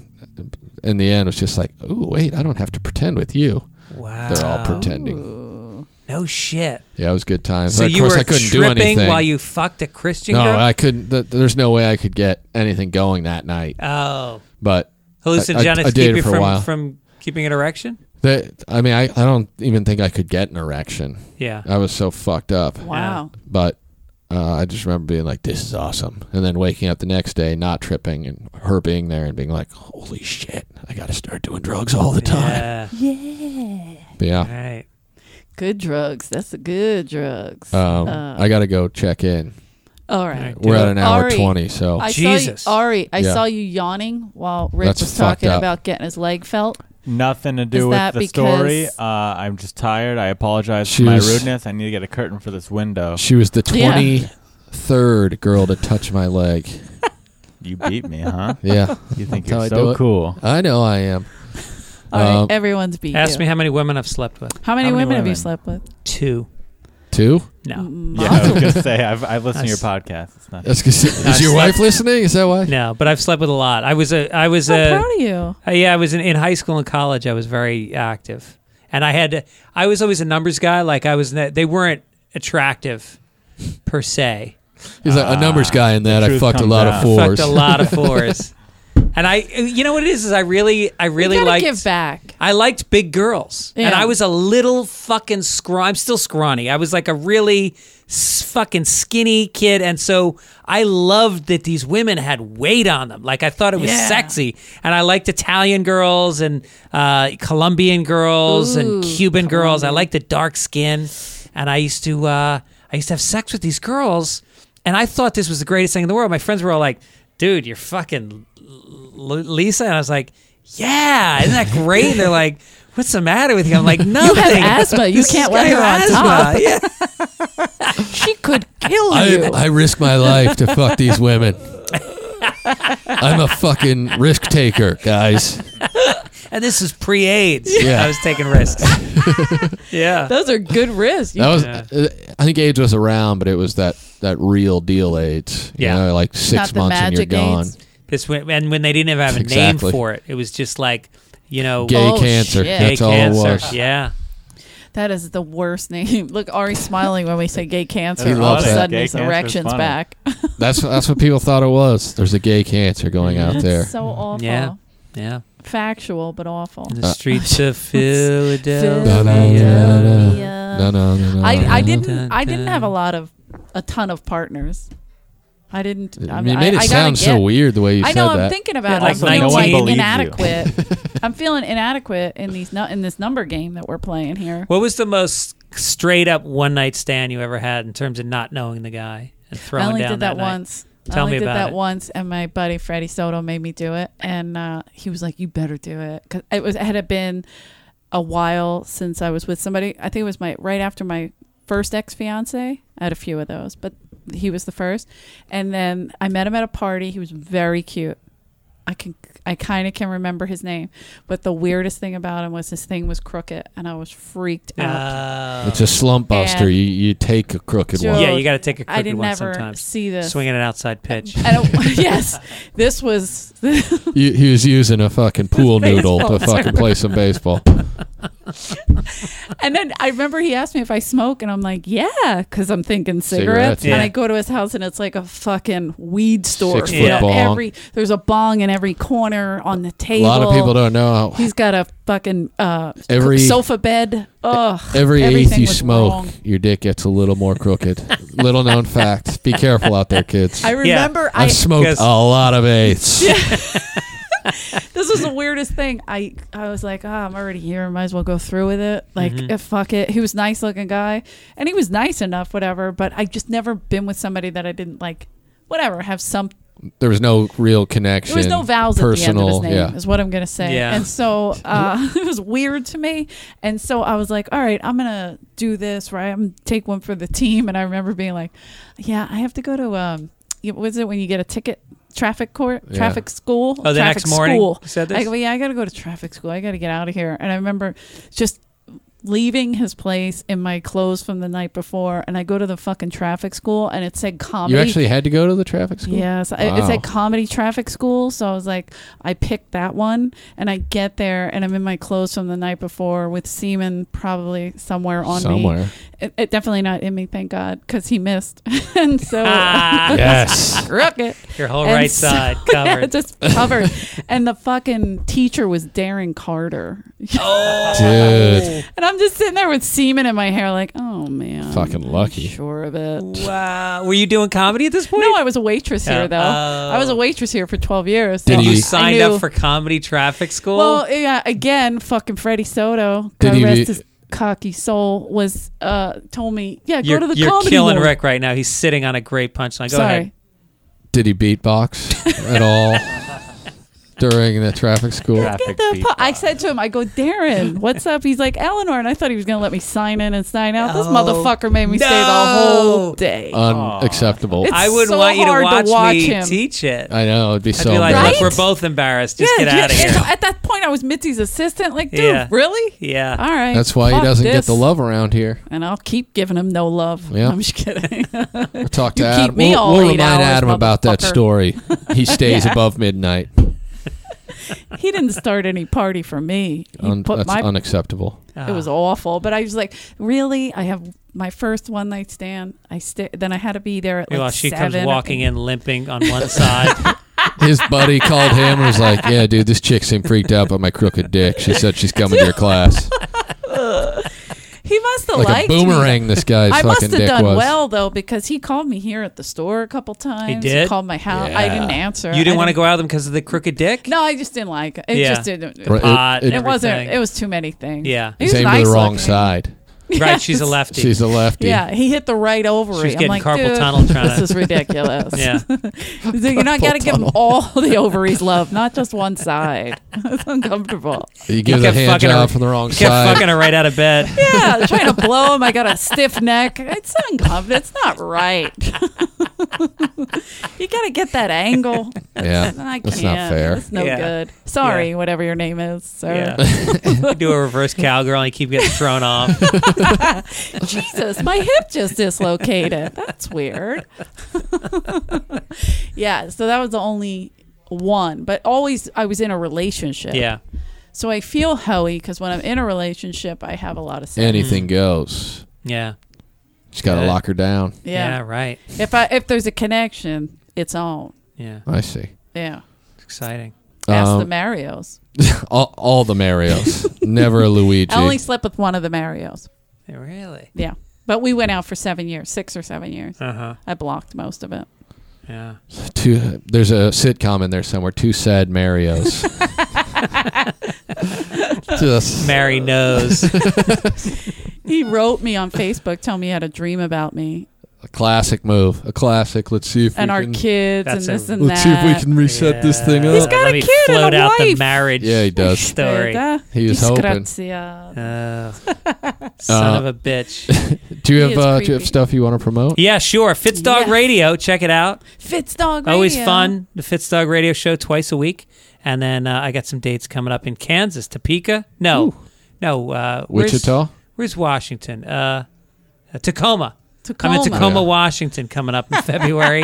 in the end, it was just like, oh, wait, I don't have to pretend with you.
Wow.
They're all pretending.
Ooh.
No shit.
Yeah, it was good times.
So
of
you
course,
were
I couldn't do
tripping
anything.
while you fucked a Christian
no,
girl?
I couldn't. Th- there's no way I could get anything going that night.
Oh.
But
Hallucinogenics
I- I
keep
dated
you
for a
from,
while.
from keeping an erection?
that, I mean, I, I don't even think I could get an erection.
Yeah.
I was so fucked up.
Wow.
But uh, I just remember being like, "This is awesome," and then waking up the next day, not tripping, and her being there and being like, "Holy shit, I got to start doing drugs all the time."
Yeah.
Yeah.
But yeah.
All right.
Good drugs. That's the good drugs.
Um,
Uh,
I got to go check in.
all right.
Right.
We're at an hour
Ari,
twenty, so
I
Jesus.
saw you, Ari, I
Yeah.
saw you yawning while Rick
That's
was
fucked
talking
up.
about getting his leg felt.
Nothing to
Is
do with
that
the story.
because-
Uh, I'm just tired. I apologize
She
for my
was-
rudeness. I need to get a curtain for this window.
she was the
Yeah.
twenty-third girl to touch my leg.
You beat me, huh?
Yeah,
You think
That's how
you're
I do
so
it.
cool.
I know I am.
All right,
Um,
everyone's beat
Ask
you.
me how many women I've slept with.
How many,
how many
women, have you
women?
slept with?
Two.
Two?
No.
Mm,
Yeah, I was gonna say I've I've listened to your
Nice.
podcast. It's not.
That's 'cause- is your
slept-
wife listening? Is that why?
No, but I've slept with a lot. I was a I was
I'm
a
proud of you.
Uh, yeah, I was in, in high school and college. I was very active, and I had to, I was always a numbers guy. Like I was, ne- they weren't attractive per se.
He's like a numbers guy in that.
the
I
truth
fucked a
comes
lot
out.
of fours.
Fucked a lot of fours, And I, you know what it is? Is I really, I really
you gotta
liked.
give back.
I liked big girls, and
Yeah.
I was a little fucking scrawny. I'm still scrawny. I was like a really s- fucking skinny kid, and so I loved that these women had weight on them. Like I thought it was
Yeah.
sexy, and I liked Italian girls and uh, Colombian girls and
Ooh,
Cuban girls. I
Colombian.
liked the dark skin, and I used to, uh, I used to have sex with these girls, and I thought this was the greatest thing in the world. My friends were all like, "Dude, you're fucking." L- Lisa, and I was like, "Yeah, isn't that great?" And they're like, "What's the matter with you?" I'm like, "Nothing."
You have asthma. You
This
can't
guy
let her on
has
top.
asthma. Yeah.
She could kill
I,
you.
I risk my life to fuck these women. I'm a fucking risk taker, guys.
And this is pre-AIDS.
Yeah.
I was taking risks. Yeah.
Those are good risks. You
That was,
Yeah.
uh, I think AIDS was around, but it was that, that real deal AIDS. You
Yeah.
know, like
Not
six
the
months and you're
magic
gone.
AIDS.
This went, and when they didn't even have a
Exactly.
name for it, it was just like, you know,
Gay
Oh,
cancer.
shit.
gay
That's all
cancer.
it was.
Yeah.
That is the worst name. Look, Ari's smiling when we say gay cancer.
He
All of
loves
a
that.
sudden,
Gay
his
cancer's
erection's
funny.
back.
That's that's what people thought it was. There's a gay cancer going out
That's
there.
so awful.
Yeah. Yeah.
Factual, but awful.
In the
Uh,
streets of Philadelphia.
No, no, no, no.
Yeah.
No, no, no, no.
I, I
no.
didn't I didn't have a lot of a ton of partners. I didn't. I,
It
mean,
made
I,
it
I
sound
gotta
so
get,
weird the way you
I
said
know. I'm
that.
thinking about
Yeah,
it.
like
I'm feeling
nineteen.
like
No one believed you.
inadequate. I'm feeling inadequate in these nu- in this number game that we're playing here.
What was the most straight up one night stand you ever had in terms of not knowing the guy and throwing
I only
down
did that,
night?
once. I
Tell
only
me
did
about
that
it.
once, and my buddy Freddie Soto made me do it, and uh, he was like, "You better do it," because it was it had been a while since I was with somebody. I think it was my right after my first ex fiance. I had a few of those, but he was the first. And then I met him at a party. He was very cute. I can I kind of can remember his name, but the weirdest thing about him was his thing was crooked, and I was freaked out.
Uh,
It's a slump buster.
And-
You you take a crooked
Joe-
one.
yeah, you got to take a
I
crooked
didn't
one
ever
sometimes.
see this.
Swinging an outside pitch.
I don't, yes, this was
You, he was using a fucking pool noodle to
Baseball
fucking play some baseball.
And then I remember he asked me if I smoke, and I'm like, yeah, because I'm thinking cigarettes.
Cigarettes,
yeah.
And I go to his house, and it's like a fucking weed store.
Six
foot
Yeah.
bong.
Every there's a bong in every corner on the
A
table.
lot of people don't know how
He's got a fucking uh,
Every-
sofa bed. Ugh.
every eighth
everything
you
was
smoke,
wrong.
your dick gets a little more crooked. Little known fact. Be careful out there, kids.
I remember I
I've smoked
Because-
a lot of eighths.
this was the weirdest thing. I I was like, oh, I'm already here. Might as well go through with it. Like,
Mhm.
eh, fuck it. He was a nice looking guy, and he was nice enough, whatever. But I just never been with somebody that I didn't like. Whatever, have some.
There was no real connection.
There was no vowels
personal,
at the end of his name.
Yeah.
Is what I'm gonna say.
Yeah.
And so uh, it was weird to me. And so I was like, all right, I'm gonna do this. Right, I'm gonna take one for the team. And I remember being like, yeah, I have to go to um, you- what is it when you get a ticket? Traffic court,
Yeah.
traffic school.
Oh, the
traffic
next morning
School.
you said this?
I go, yeah, I got to go to traffic school. I got to get out of here. And I remember just leaving his place in my clothes from the night before, and I go to the fucking traffic school, and it said comedy.
You actually had to go to the traffic school?
Yes, I, it
Wow.
said comedy traffic school. So I was like, I picked that one, and I get there, and I'm in my clothes from the night before with semen probably somewhere on me.
Somewhere.
It, it definitely not in me, thank God, because he missed, and so
Ah.
Yes.
crooked.
Your whole
And
right
so-
side covered.
just covered. And the fucking teacher was Darren Carter.
Oh,
Dude.
And I'm just sitting there with semen in my hair, like, oh man,
Fucking
I'm
lucky.
Sure of it.
Wow. Were you doing comedy at this point?
No, I was a waitress
Yeah.
here though.
Oh.
I was a waitress here for twelve years.
Did
so
you-
You
I
signed
knew-
up for comedy traffic school?
Well, yeah. Again, fucking Freddie Soto,
Did
God
he-
rest his cocky soul, was uh told me, yeah,
you're
go to the
you're
comedy
killing
War.
Rick right now. He's sitting on a great punchline. Go
Sorry.
ahead.
Did he beatbox at all during the traffic school?
Traffic
The
beat.
pu- I said to him, I go, Darren, what's up? He's like, Eleanor. And I thought he was going to let me sign in and sign out. This
Oh,
motherfucker made me stay the
no.
whole day.
Unacceptable.
It's
I wouldn't
so
want you to
hard to
watch,
watch
me
him.
teach it.
I know. It'd be
I'd
so
be like,
embarrassing.
look, we're both embarrassed. Just get
yeah,
out of
and
here.
At that point, I was Mitzi's assistant. Like, dude,
Yeah.
really?
Yeah.
All right.
That's why he
fuck
doesn't get
this.
the love around here.
And I'll keep giving him no love.
Yeah.
I'm just kidding.
We'll talk to
You keep
Adam.
me
we'll
all
we'll
eight
remind
hours,
Adam about that
motherfucker.
story. He stays
Yeah.
above midnight.
He didn't start any party for me. He
Un-
put
that's
my
unacceptable.
It was awful, but I was like, really? I have my first one night stand. I st- then I had to be there at like
Well, she
seven.
comes walking in limping on one side.
his buddy called him and was like, "Yeah, dude, this chick seemed freaked out by my crooked dick. She said she's coming to your class."
He must have
Like
liked
a boomerang,
me.
this guy's
I must
fucking
have
dick
done
was.
well though, because he called me here at the store a couple times.
did?
called my house. I
Yeah.
didn't answer.
You didn't
I
want to go out with him because of the crooked dick?
No, I just didn't like it. It
Yeah.
just didn't.
Right,
Pot,
it-
It wasn't.
everything.
It was too many things.
Yeah.
He
He's
was
aimed
nice
to the wrong
looking.
side.
Right, she's a
Yes.
lefty.
She's a lefty.
Yeah, he hit the right ovary.
She was
I'm
getting
like,
carpal
dude,
tunnel trying
this
to-
is ridiculous.
Yeah.
He's like, you're not got to give him all the ovaries love, not just one side. It's uncomfortable.
You give
He
the
kept
hand
fucking her-
job from the wrong
He kept
side.
fucking her right out of bed.
Yeah, trying to blow him. I got a stiff neck. It's uncomfortable. It's not right. You got to get that angle.
Yeah,
I
that's
can't.
not fair.
It's no
Yeah.
good. Sorry,
Yeah.
whatever your name is, sir.
Yeah. You do a reverse cowgirl and you keep getting thrown off.
Jesus, my hip just dislocated. That's weird. Yeah, so that was the only one. But always I was in a relationship.
Yeah.
So I feel hoey because when I'm in a relationship, I have a lot of sex.
Anything goes.
Yeah.
Just gotta
Yeah.
lock her down.
Yeah,
Yeah.
right.
If I if there's a connection, it's on.
Yeah.
I see.
Yeah.
It's exciting.
Ask
Um,
the Marios.
all, all the Marios. Never a Luigi.
I only slept with one of the Marios.
Yeah, really?
Yeah. But we went out for seven years, six or seven years.
Uh-huh.
I blocked most of it.
Yeah.
Two, there's a sitcom in there somewhere. Two sad Marios. Just
Mary knows.
He wrote me on Facebook telling me he had a dream about me
a classic move. A classic. Let's see if
and
we
our
can.
kids
That's
and
a-
this and
Let's
that.
see if we can reset this thing
Yeah.
up.
He's got
Let
a
me
kid and
float
a
out the
wife.
marriage
Yeah, he does.
story.
Verdad?
He was hoping.
Disgracia.
Uh, son
Uh,
of a bitch.
Do you
He
have
is
uh, do you have
creepy.
stuff you want to promote?
Yeah, sure. Fitzdog
Yes.
Radio. Check it out.
Fitzdog Radio.
Always fun. The Fitzdog Radio show twice a week. And then uh, I got some dates coming up in Kansas, Topeka. No, no. Uh, where's-
Wichita?
Where's Washington? Uh, uh, Tacoma.
Tacoma.
I'm in Tacoma,
Yeah.
Washington, coming up in February.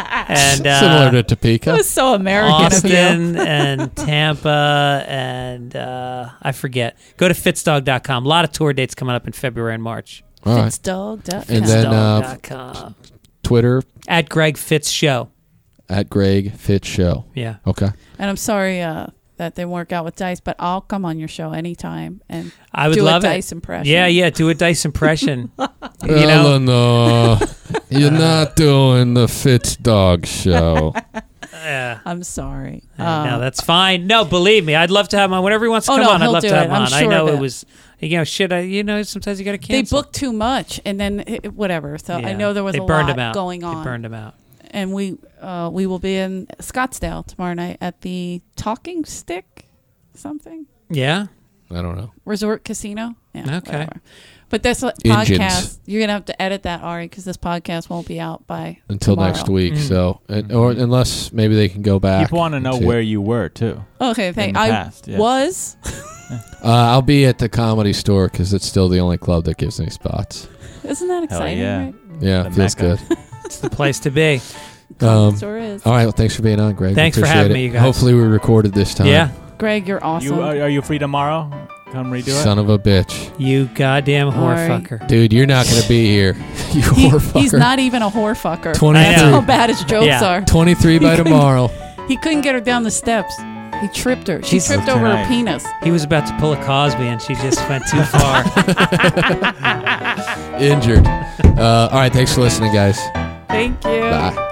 and uh,
Similar to
That
Topeka.
was so American of
Austin
you.
and Tampa and uh, I forget. Go to fitzdog dot com. A lot of tour dates coming up in February and March.
All right.
Fitzdog dot com.
And then uh,
fitzdog dot com.
Twitter
At Greg Fitz Show.
at Greg Fitz Show.
Yeah.
Okay.
And I'm sorry uh, that didn't work out with Dice, but I'll come on your show anytime and
I would
do
love
a
it.
Dice impression.
Yeah, yeah. Do a Dice impression. you know?
Eleanor, you're not doing the Fitz Dog Show.
Yeah.
I'm sorry.
Uh, no,
Uh,
that's fine. No, believe me, I'd love to have him on. Whenever he wants to
Oh,
come
no,
on, I'd
he'll
love
do
to have
it.
him
I'm
on. I
sure
know
of
it
it.
was, you know, shit. I, you know, sometimes you got to
they
cancel.
booked too much, and then it, whatever. So I
Yeah.
know there was
they
a
burned
lot
him out.
going
They
on.
burned him out.
And we uh, we will be in Scottsdale tomorrow night at the Talking Stick, something
Yeah.
I don't know.
resort casino. Yeah,
Okay.
whatever. But this uh,
Engines.
podcast, you're gonna have to edit that, Ari, because this podcast won't be out by
Until
tomorrow.
next week.
Mm.
So, and, or unless maybe they can go back.
People want to know
and see
where
it.
you were too.
Okay,
In
thank.
the
I
past, yeah.
was.
Uh, I'll be at the Comedy Store because it's still the only club that gives me spots.
Isn't that exciting?
yeah.
Right?
Yeah,
The
feels
Mecca.
good.
It's the place to be.
Comedy
Um,
store is.
All right. Well, thanks for being on, Greg. We
Thanks for
appreciate
having
it.
me, you guys.
Hopefully, we recorded this time.
Yeah.
Greg, you're awesome.
You are, are you free tomorrow? Come redo it.
Son of a bitch.
You goddamn whore
Alright.
fucker.
Dude, you're not going to be here. You
He-
whore fucker.
he's not even a whore fucker.
twenty-three.
That's how bad his jokes
Yeah.
are.
twenty-three by
He couldn't-
tomorrow.
He couldn't get her down the steps. He tripped her. She
He's-
tripped over
Tonight.
her penis.
He was about to pull a Cosby and she just went too far.
Injured. Uh, all right. Thanks for listening, guys.
Thank you.
Bye.